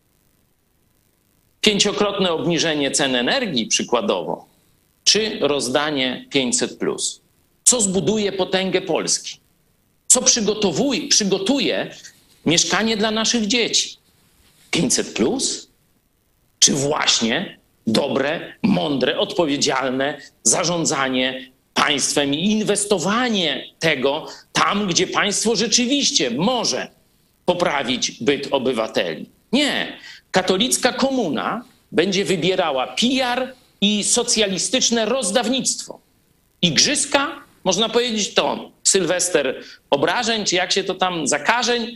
5-krotne obniżenie cen energii przykładowo, czy rozdanie 500+. Co zbuduje potęgę Polski? Co przygotuje mieszkanie dla naszych dzieci? 500+? Czy właśnie dobre, mądre, odpowiedzialne zarządzanie państwem i inwestowanie tego tam, gdzie państwo rzeczywiście może poprawić byt obywateli? Nie. Katolicka komuna będzie wybierała PR i socjalistyczne rozdawnictwo. Igrzyska, można powiedzieć, to Sylwester obrażeń, czy jak się to tam, zakażeń,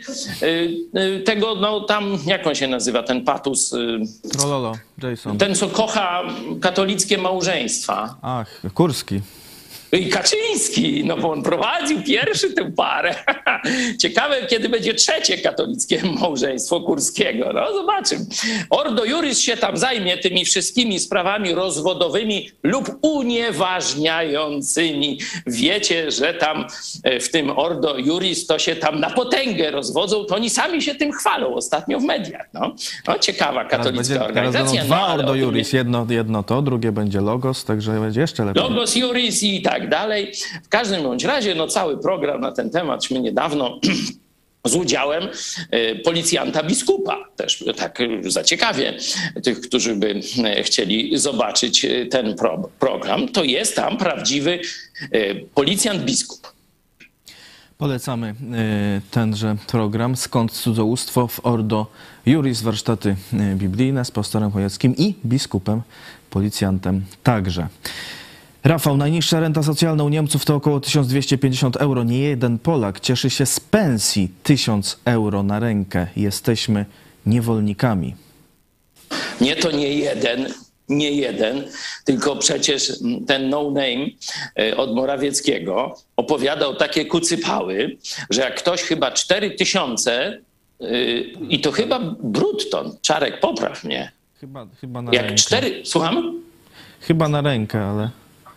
tego, jak on się nazywa, ten patus? Trololo, Jason. Ten, co kocha katolickie małżeństwa. Ach, Kurski. I Kaczyński, bo on prowadził pierwszy tę parę. Ciekawe, kiedy będzie trzecie katolickie małżeństwo Kurskiego. Zobaczymy. Ordo Iuris się tam zajmie tymi wszystkimi sprawami rozwodowymi lub unieważniającymi. Wiecie, że tam w tym Ordo Iuris to się tam na potęgę rozwodzą, to oni sami się tym chwalą ostatnio w mediach. Ciekawa katolicka organizacja. Dwa Ordo Iuris, jedno to, drugie będzie Logos, także będzie jeszcze lepiej. Logos Iuris i tak dalej. W każdym bądź razie, cały program na ten tematśmy niedawno z udziałem policjanta biskupa. Też tak zaciekawię tych, którzy by chcieli zobaczyć ten program. To jest tam prawdziwy policjant biskup. Polecamy tenże program Skąd cudzołóstwo w Ordo Iuris, warsztaty biblijne z pastorem Chojeckim i biskupem, policjantem także. Rafał, najniższa renta socjalna u Niemców to około 1250 euro. Nie jeden Polak cieszy się z pensji 1000 euro na rękę. Jesteśmy niewolnikami. Nie, to nie jeden, nie jeden, tylko przecież ten no name od Morawieckiego opowiadał takie kucypały, że jak ktoś chyba 4000 i to chyba brutto, Czarek, popraw mnie. Chyba na Jak rękę. Słucham? Chyba na rękę, ale...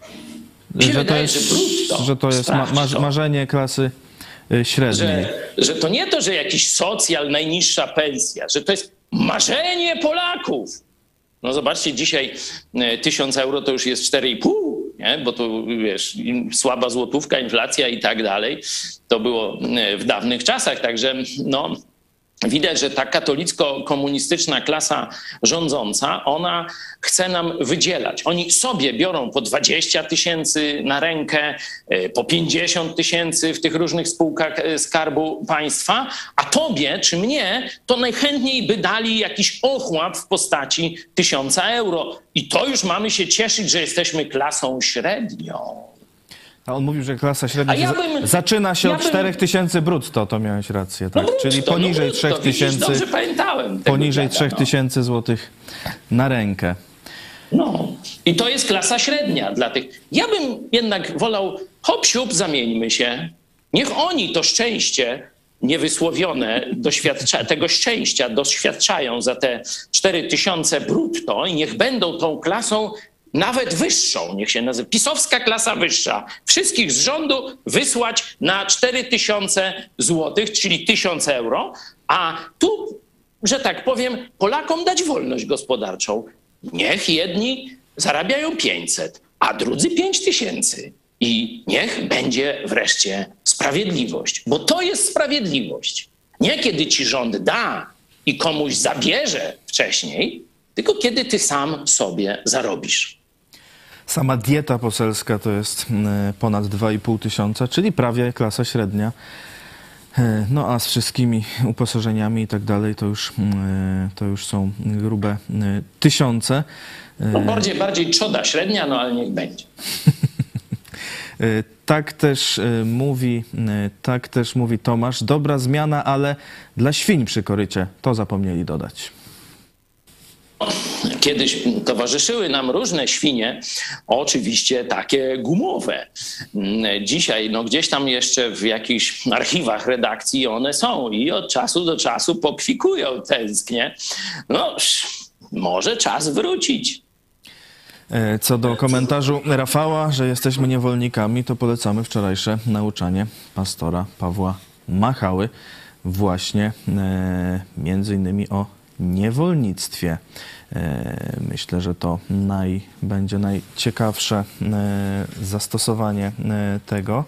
Mi się wydaje, że brutto. Że to jest Sprawdź to. marzenie klasy średniej. Że to nie to, że jakiś socjal, najniższa pensja, że to jest marzenie Polaków. No zobaczcie, dzisiaj 1000 euro to już jest 4,5, nie? Bo to wiesz, słaba złotówka, inflacja i tak dalej. To było w dawnych czasach, także no... Widać, że ta katolicko-komunistyczna klasa rządząca, ona chce nam wydzielać. Oni sobie biorą po 20 000 na rękę, po 50 000 w tych różnych spółkach Skarbu Państwa, a tobie czy mnie to najchętniej by dali jakiś ochłap w postaci 1000 euro. I to już mamy się cieszyć, że jesteśmy klasą średnią. A on mówił, że klasa średnia zaczyna się od 4000 brutto, to miałeś rację, tak? No Czyli poniżej 3000. Dobrze pamiętałem. Poniżej 3000 złotych na rękę. No i to jest klasa średnia dla tych. Ja bym jednak wolał, hop siup, zamieńmy się. Niech oni to szczęście niewysłowione, tego szczęścia doświadczają za te 4000 brutto i niech będą tą klasą nawet wyższą, niech się nazywa pisowska klasa wyższa. Wszystkich z rządu wysłać na 4000 złotych, czyli 1000 euro, a tu, że tak powiem, Polakom dać wolność gospodarczą. Niech jedni zarabiają 500, a drudzy 5000. I niech będzie wreszcie sprawiedliwość, bo to jest sprawiedliwość. Nie kiedy ci rząd da i komuś zabierze wcześniej, tylko kiedy ty sam sobie zarobisz. Sama dieta poselska to jest ponad 2500, czyli prawie klasa średnia. No a z wszystkimi uposażeniami i tak dalej to już są grube tysiące. No bardziej trzoda średnia, no ale niech będzie. Tak też mówi Tomasz. Dobra zmiana, ale dla świń przy korycie. To zapomnieli dodać. Kiedyś towarzyszyły nam różne świnie, oczywiście takie gumowe. Dzisiaj gdzieś tam jeszcze w jakichś archiwach redakcji one są i od czasu do czasu pokwikują tęsknie. No, może czas wrócić. Co do komentarzu Rafała, że jesteśmy niewolnikami, to polecamy wczorajsze nauczanie pastora Pawła Machały właśnie między innymi o niewolnictwie. Myślę, że to będzie najciekawsze zastosowanie tego.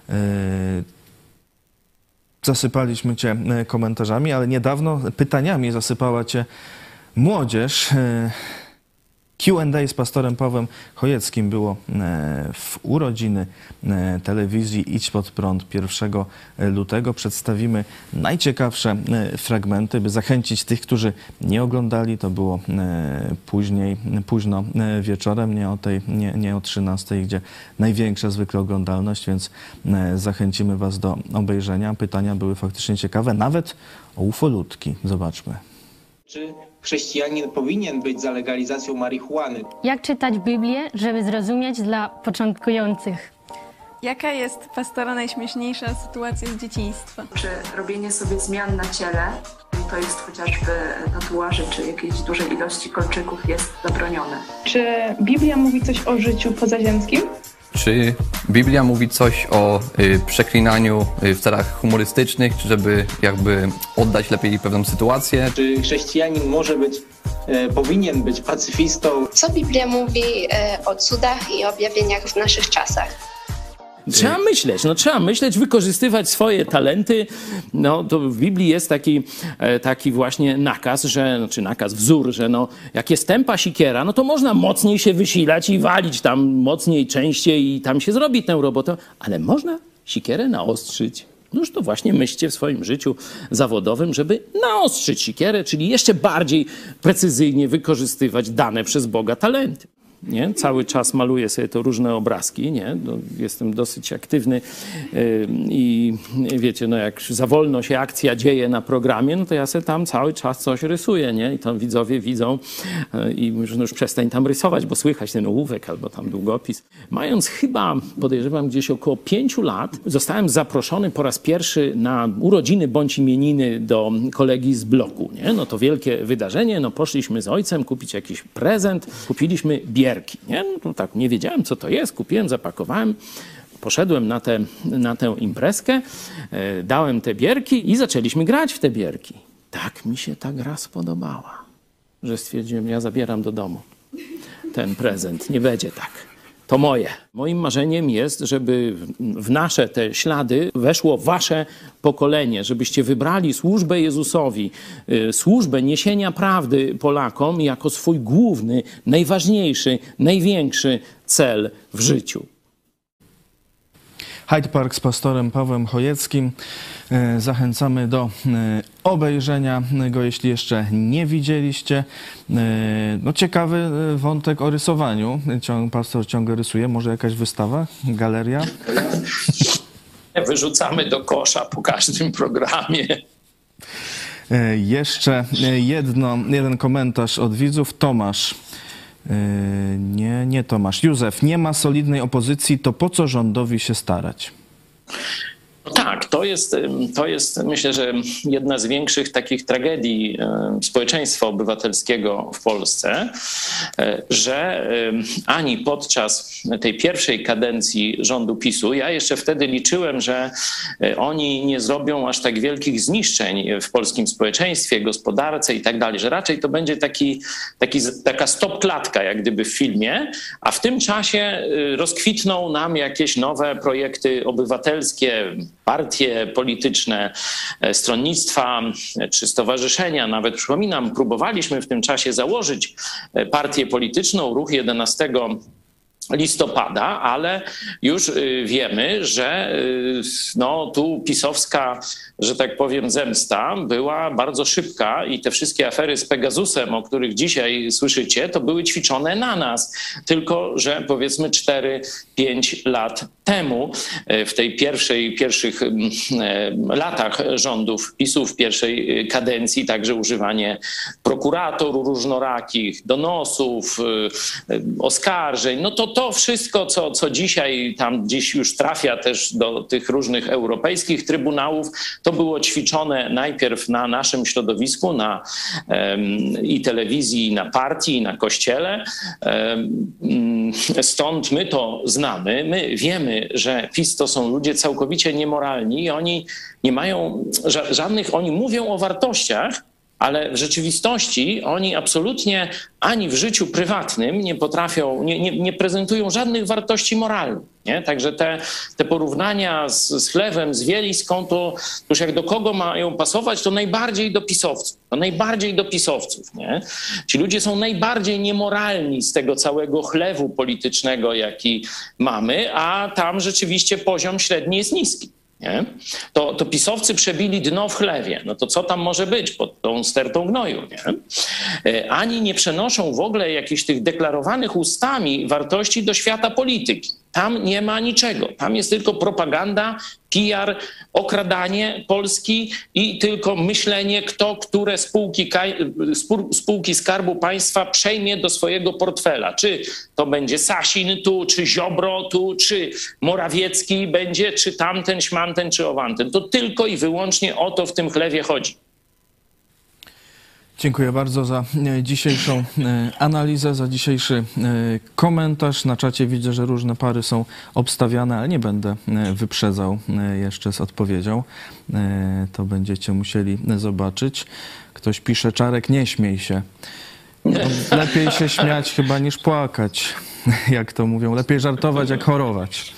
Zasypaliśmy cię komentarzami, ale niedawno pytaniami zasypała cię młodzież. Q&A z pastorem Pawłem Chojeckim było w urodziny telewizji Idź Pod Prąd 1 lutego. Przedstawimy najciekawsze fragmenty, by zachęcić tych, którzy nie oglądali. To było późno wieczorem, nie o 13, gdzie największa zwykle oglądalność, więc zachęcimy was do obejrzenia. Pytania były faktycznie ciekawe, nawet o ufolutki. Zobaczmy. Czy chrześcijanin powinien być za legalizacją marihuany? Jak czytać Biblię, żeby zrozumieć dla początkujących? Jaka jest pastora najśmieszniejsza sytuacja z dzieciństwa? Czy robienie sobie zmian na ciele, to jest chociażby tatuaże czy jakiejś dużej ilości kolczyków, jest zabronione? Czy Biblia mówi coś o życiu pozaziemskim? Czy Biblia mówi coś o przeklinaniu w celach humorystycznych, żeby jakby oddać lepiej pewną sytuację? Czy chrześcijanin powinien być pacyfistą? Co Biblia mówi o cudach i objawieniach w naszych czasach? Trzeba myśleć, wykorzystywać swoje talenty. No, to w Biblii jest taki właśnie nakaz, wzór, że jak jest tępa sikiera, no to można mocniej się wysilać i walić tam mocniej, częściej i tam się zrobi tę robotę, ale można sikierę naostrzyć. Noż to właśnie myślcie w swoim życiu zawodowym, żeby naostrzyć sikierę, czyli jeszcze bardziej precyzyjnie wykorzystywać dane przez Boga talenty. nie? Cały czas maluję sobie to różne obrazki, nie? Jestem dosyć aktywny i wiecie, no jak za wolno się akcja dzieje na programie, no to ja sobie tam cały czas coś rysuję, nie? I tam widzowie widzą i mówią, no już przestań tam rysować, bo słychać ten ołówek albo tam długopis. Mając chyba, podejrzewam, gdzieś około 5 lat, zostałem zaproszony po raz pierwszy na urodziny bądź imieniny do kolegi z bloku, nie? No to wielkie wydarzenie, no poszliśmy z ojcem kupić jakiś prezent, kupiliśmy bierki, nie? No to tak, nie wiedziałem, co to jest, kupiłem, zapakowałem, poszedłem na tę imprezkę, dałem te bierki i zaczęliśmy grać w te bierki. Tak mi się ta gra spodobała, że stwierdziłem, ja zabieram do domu ten prezent, nie będzie tak. To moje. Moim marzeniem jest, żeby w nasze te ślady weszło wasze pokolenie, żebyście wybrali służbę Jezusowi, służbę niesienia prawdy Polakom jako swój główny, najważniejszy, największy cel w życiu. Hyde Park z pastorem Pawłem Chojeckim. Zachęcamy do obejrzenia go, jeśli jeszcze nie widzieliście. No ciekawy wątek o rysowaniu. Pastor ciągle rysuje. Może jakaś wystawa, galeria? Wyrzucamy do kosza po każdym programie. Jeszcze jeden komentarz od widzów. Tomasz. Nie Tomasz. Józef, nie ma solidnej opozycji, to po co rządowi się starać? Tak, to jest myślę, że jedna z większych takich tragedii społeczeństwa obywatelskiego w Polsce, że ani podczas tej pierwszej kadencji rządu PiS-u, ja jeszcze wtedy liczyłem, że oni nie zrobią aż tak wielkich zniszczeń w polskim społeczeństwie, gospodarce i tak dalej, że raczej to będzie taka stopklatka jak gdyby w filmie, a w tym czasie rozkwitną nam jakieś nowe projekty obywatelskie, partie polityczne, stronnictwa czy stowarzyszenia. Nawet przypominam, próbowaliśmy w tym czasie założyć partię polityczną, Ruch 11 listopada, ale już wiemy, że no, tu pisowska, że tak powiem, zemsta była bardzo szybka i te wszystkie afery z Pegasusem, o których dzisiaj słyszycie, to były ćwiczone na nas. Tylko że powiedzmy 4-5 lat temu, w tej pierwszych latach rządów PiS-u, w pierwszej kadencji, także używanie prokuratur różnorakich, donosów, oskarżeń, no to wszystko, co dzisiaj tam gdzieś już trafia też do tych różnych europejskich trybunałów, to było ćwiczone najpierw na naszym środowisku, na i telewizji, i na partii, i na kościele. Stąd my to znamy. My wiemy, że PiS to są ludzie całkowicie niemoralni i oni nie mają żadnych, oni mówią o wartościach, ale w rzeczywistości oni absolutnie ani w życiu prywatnym nie potrafią, nie prezentują żadnych wartości moralnych. Nie? Także te porównania z chlewem, z Wieliską, to już jak do kogo mają pasować, to najbardziej do pisowców. To najbardziej do pisowców. Nie? Ci ludzie są najbardziej niemoralni z tego całego chlewu politycznego, jaki mamy, a tam rzeczywiście poziom średni jest niski. Nie? To pisowcy przebili dno w chlewie. No to co tam może być pod tą stertą gnoju? Nie? Ani nie przenoszą w ogóle jakichś tych deklarowanych ustami wartości do świata polityki. Tam nie ma niczego. Tam jest tylko propaganda, PR, okradanie Polski i tylko myślenie, kto które spółki Skarbu Państwa przejmie do swojego portfela. Czy to będzie Sasin tu, czy Ziobro tu, czy Morawiecki będzie, czy tamten, śmanten, czy owanten. To tylko i wyłącznie o to w tym chlewie chodzi. Dziękuję bardzo za dzisiejszą analizę, za dzisiejszy komentarz. Na czacie widzę, że różne pary są obstawiane, ale nie będę wyprzedzał jeszcze z odpowiedzią. To będziecie musieli zobaczyć. Ktoś pisze, Czarek, nie śmiej się. No, lepiej się śmiać chyba niż płakać, jak to mówią. Lepiej żartować, jak chorować.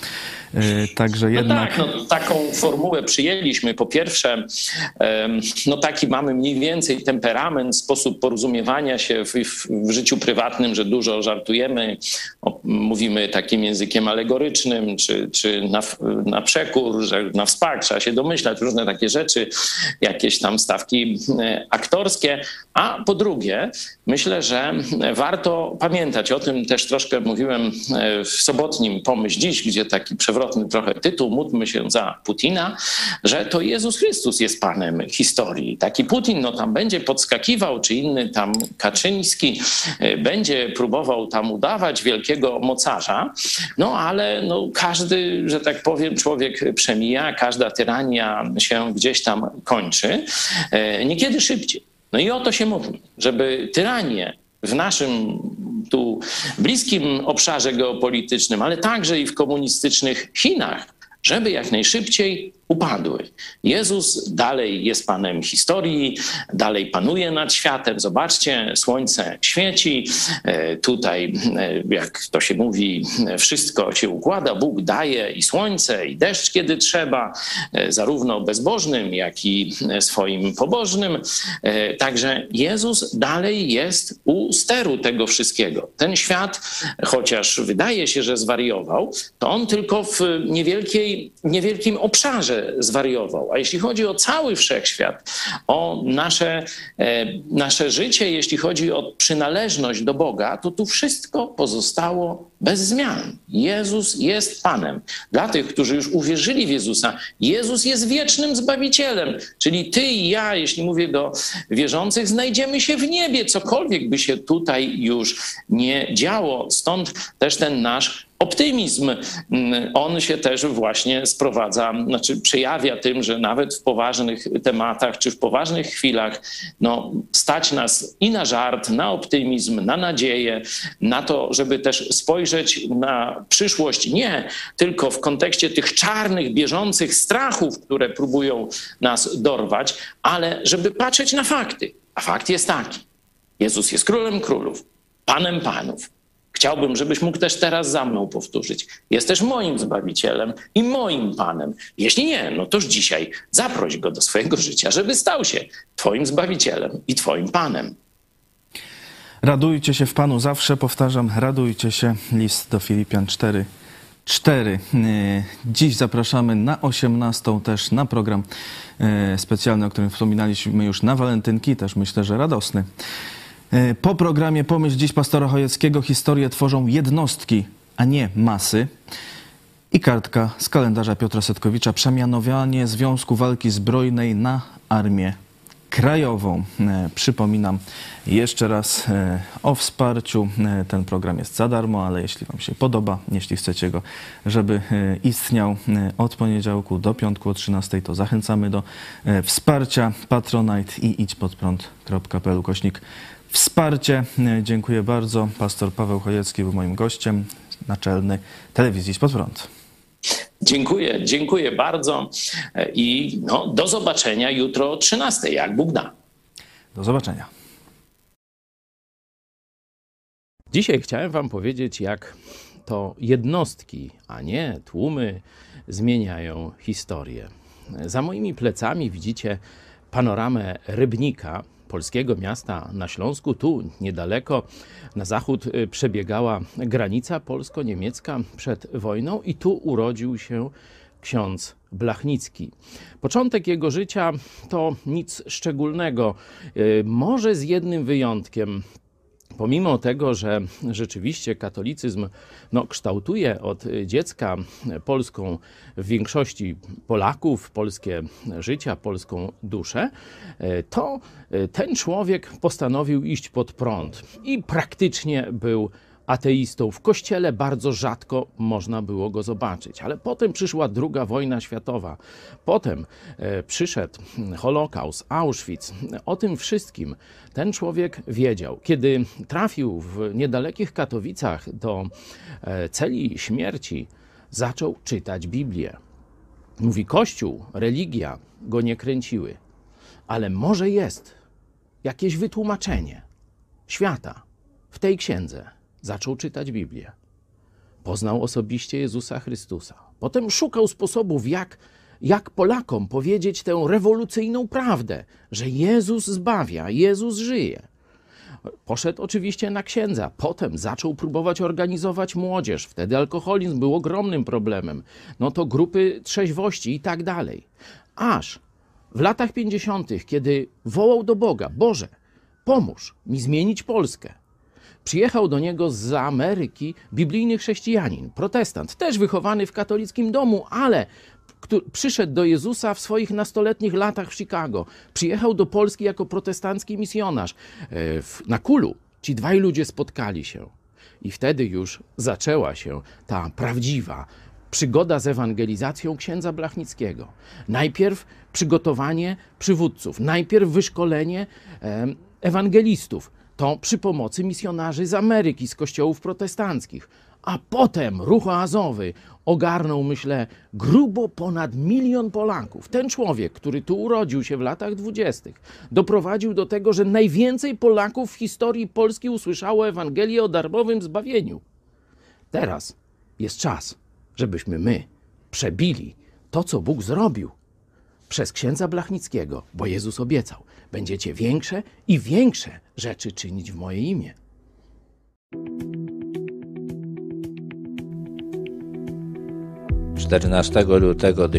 Także jednak... No tak, no, taką formułę przyjęliśmy. Po pierwsze, no taki mamy mniej więcej temperament, sposób porozumiewania się w życiu prywatnym, że dużo żartujemy, mówimy takim językiem alegorycznym, czy na przekór, że na wspak trzeba się domyślać, różne takie rzeczy, jakieś tam stawki aktorskie. A po drugie, myślę, że warto pamiętać, o tym też troszkę mówiłem w sobotnim Pomyśl Dziś, gdzie taki przewrotny trochę tytuł, módlmy się za Putina, że to Jezus Chrystus jest Panem historii. Taki Putin, no tam będzie podskakiwał, czy inny tam Kaczyński będzie próbował tam udawać wielkiego mocarza, no ale no, każdy, że tak powiem, człowiek przemija, każda tyrania się gdzieś tam kończy, niekiedy szybciej. No i o to się mówi, żeby tyranie w naszym tu bliskim obszarze geopolitycznym, ale także i w komunistycznych Chinach, żeby jak najszybciej upadły. Jezus dalej jest Panem historii, dalej panuje nad światem. Zobaczcie, słońce świeci, tutaj, jak to się mówi, wszystko się układa. Bóg daje i słońce, i deszcz, kiedy trzeba, zarówno bezbożnym, jak i swoim pobożnym. Także Jezus dalej jest u steru tego wszystkiego. Ten świat, chociaż wydaje się, że zwariował, to on tylko w niewielkim obszarze zwariował. A jeśli chodzi o cały wszechświat, o nasze życie, jeśli chodzi o przynależność do Boga, to tu wszystko pozostało bez zmian. Jezus jest Panem. Dla tych, którzy już uwierzyli w Jezusa, Jezus jest wiecznym Zbawicielem. Czyli ty i ja, jeśli mówię do wierzących, znajdziemy się w niebie, cokolwiek by się tutaj już nie działo. Stąd też ten nasz optymizm, on się też właśnie sprowadza, znaczy przejawia tym, że nawet w poważnych tematach czy w poważnych chwilach no, stać nas i na żart, na optymizm, na nadzieję, na to, żeby też spojrzeć na przyszłość nie tylko w kontekście tych czarnych, bieżących strachów, które próbują nas dorwać, ale żeby patrzeć na fakty. A fakt jest taki. Jezus jest Królem Królów, Panem Panów. Chciałbym, żebyś mógł też teraz za mną powtórzyć. Jest też moim Zbawicielem i moim Panem. Jeśli nie, no toż dzisiaj zaproś Go do swojego życia, żeby stał się twoim Zbawicielem i twoim Panem. Radujcie się w Panu zawsze, powtarzam, radujcie się. List do Filipian 4:4. Dziś zapraszamy na 18:00 też na program specjalny, o którym wspominaliśmy już na walentynki, też myślę, że radosny. Po programie Pomyśl Dziś pastora Chojeckiego historię tworzą jednostki, a nie masy. I kartka z kalendarza Piotra Setkowicza, przemianowanie Związku Walki Zbrojnej na Armię Krajową. Przypominam jeszcze raz o wsparciu. Ten program jest za darmo, ale jeśli wam się podoba, jeśli chcecie go, żeby istniał od poniedziałku do piątku o 13:00, to zachęcamy do wsparcia Patronite i idźpodprąd.pl/wsparcie. Dziękuję bardzo. Pastor Paweł Chojecki był moim gościem, naczelny telewizji Idź Pod Prąd. Dziękuję bardzo i no, do zobaczenia jutro o 13:00, jak Bóg da. Do zobaczenia. Dzisiaj chciałem wam powiedzieć, jak to jednostki, a nie tłumy zmieniają historię. Za moimi plecami widzicie panoramę Rybnika, polskiego miasta na Śląsku. Tu niedaleko na zachód przebiegała granica polsko-niemiecka przed wojną i tu urodził się ksiądz Blachnicki. Początek jego życia to nic szczególnego, może z jednym wyjątkiem. Pomimo tego, że rzeczywiście katolicyzm kształtuje od dziecka polską w większości Polaków, polskie życia, polską duszę, to ten człowiek postanowił iść pod prąd i praktycznie był ateistą. W kościele bardzo rzadko można było go zobaczyć, ale potem przyszła II wojna światowa, potem przyszedł Holokaust, Auschwitz. O tym wszystkim ten człowiek wiedział. Kiedy trafił w niedalekich Katowicach do celi śmierci, zaczął czytać Biblię. Mówi, Kościół, religia go nie kręciły, ale może jest jakieś wytłumaczenie świata w tej księdze. Zaczął czytać Biblię. Poznał osobiście Jezusa Chrystusa. Potem szukał sposobów, jak Polakom powiedzieć tę rewolucyjną prawdę, że Jezus zbawia, Jezus żyje. Poszedł oczywiście na księdza, potem zaczął próbować organizować młodzież. Wtedy alkoholizm był ogromnym problemem. No to grupy trzeźwości i tak dalej. Aż w latach 50., kiedy wołał do Boga: Boże, pomóż mi zmienić Polskę. Przyjechał do niego z Ameryki biblijny chrześcijanin, protestant, też wychowany w katolickim domu, ale przyszedł do Jezusa w swoich nastoletnich latach w Chicago. Przyjechał do Polski jako protestancki misjonarz. Na Kulu ci dwaj ludzie spotkali się. I wtedy już zaczęła się ta prawdziwa przygoda z ewangelizacją księdza Blachnickiego. Najpierw przygotowanie przywódców, najpierw wyszkolenie ewangelistów. To przy pomocy misjonarzy z Ameryki, z kościołów protestanckich. A potem ruch oazowy ogarnął, myślę, grubo ponad 1 milion Polaków. Ten człowiek, który tu urodził się w latach 20., doprowadził do tego, że najwięcej Polaków w historii Polski usłyszało Ewangelię o darmowym zbawieniu. Teraz jest czas, żebyśmy my przebili to, co Bóg zrobił przez księdza Blachnickiego, bo Jezus obiecał: będziecie większe i większe rzeczy czynić w moje imię. 14 lutego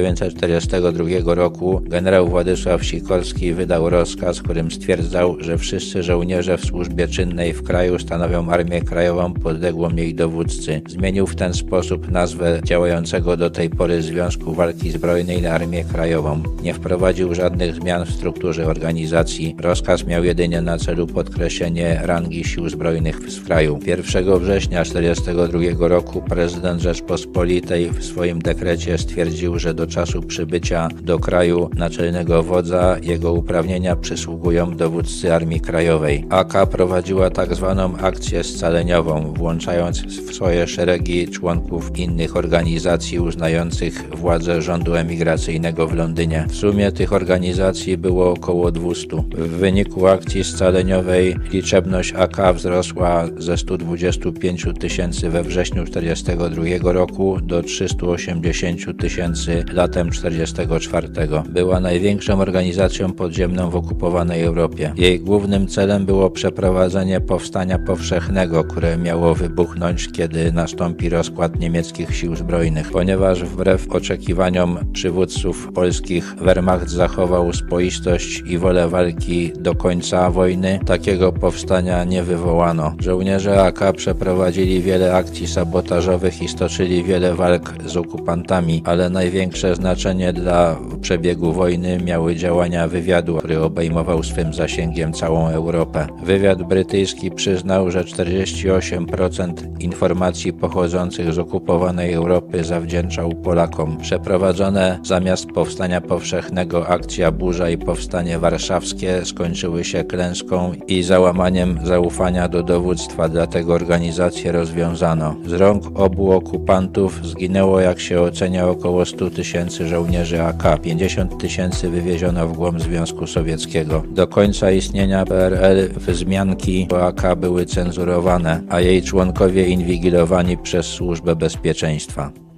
1942 roku generał Władysław Sikorski wydał rozkaz, w którym stwierdzał, że wszyscy żołnierze w służbie czynnej w kraju stanowią Armię Krajową podległą jej dowódcy. Zmienił w ten sposób nazwę działającego do tej pory Związku Walki Zbrojnej na Armię Krajową. Nie wprowadził żadnych zmian w strukturze organizacji. Rozkaz miał jedynie na celu podkreślenie rangi sił zbrojnych w kraju. 1 września 1942 roku prezydent Rzeczpospolitej w swoim dekrecie stwierdził, że do czasu przybycia do kraju naczelnego wodza jego uprawnienia przysługują dowódcy Armii Krajowej. AK prowadziła tzw. akcję scaleniową, włączając w swoje szeregi członków innych organizacji uznających władzę rządu emigracyjnego w Londynie. W sumie tych organizacji było około 200. W wyniku akcji scaleniowej liczebność AK wzrosła ze 125 000 we wrześniu 1942 roku do 380 000 latem 1944. Była największą organizacją podziemną w okupowanej Europie. Jej głównym celem było przeprowadzenie powstania powszechnego, które miało wybuchnąć, kiedy nastąpi rozkład niemieckich sił zbrojnych. Ponieważ wbrew oczekiwaniom przywódców polskich Wehrmacht zachował spoistość i wolę walki do końca wojny, takiego powstania nie wywołano. Żołnierze AK przeprowadzili wiele akcji sabotażowych i stoczyli wiele walk z okupantami, ale największe znaczenie dla przebiegu wojny miały działania wywiadu, który obejmował swym zasięgiem całą Europę. Wywiad brytyjski przyznał, że 48% informacji pochodzących z okupowanej Europy zawdzięczał Polakom. Przeprowadzone zamiast powstania powszechnego akcja Burza i powstanie warszawskie skończyły się klęską i załamaniem zaufania do dowództwa, dlatego organizację rozwiązano. Z rąk obu okupantów zginęło, jak się ocenia, około 100 000 żołnierzy AK. 50 000 wywieziono w głąb Związku Sowieckiego. Do końca istnienia PRL wzmianki o AK były cenzurowane, a jej członkowie inwigilowani przez Służbę Bezpieczeństwa.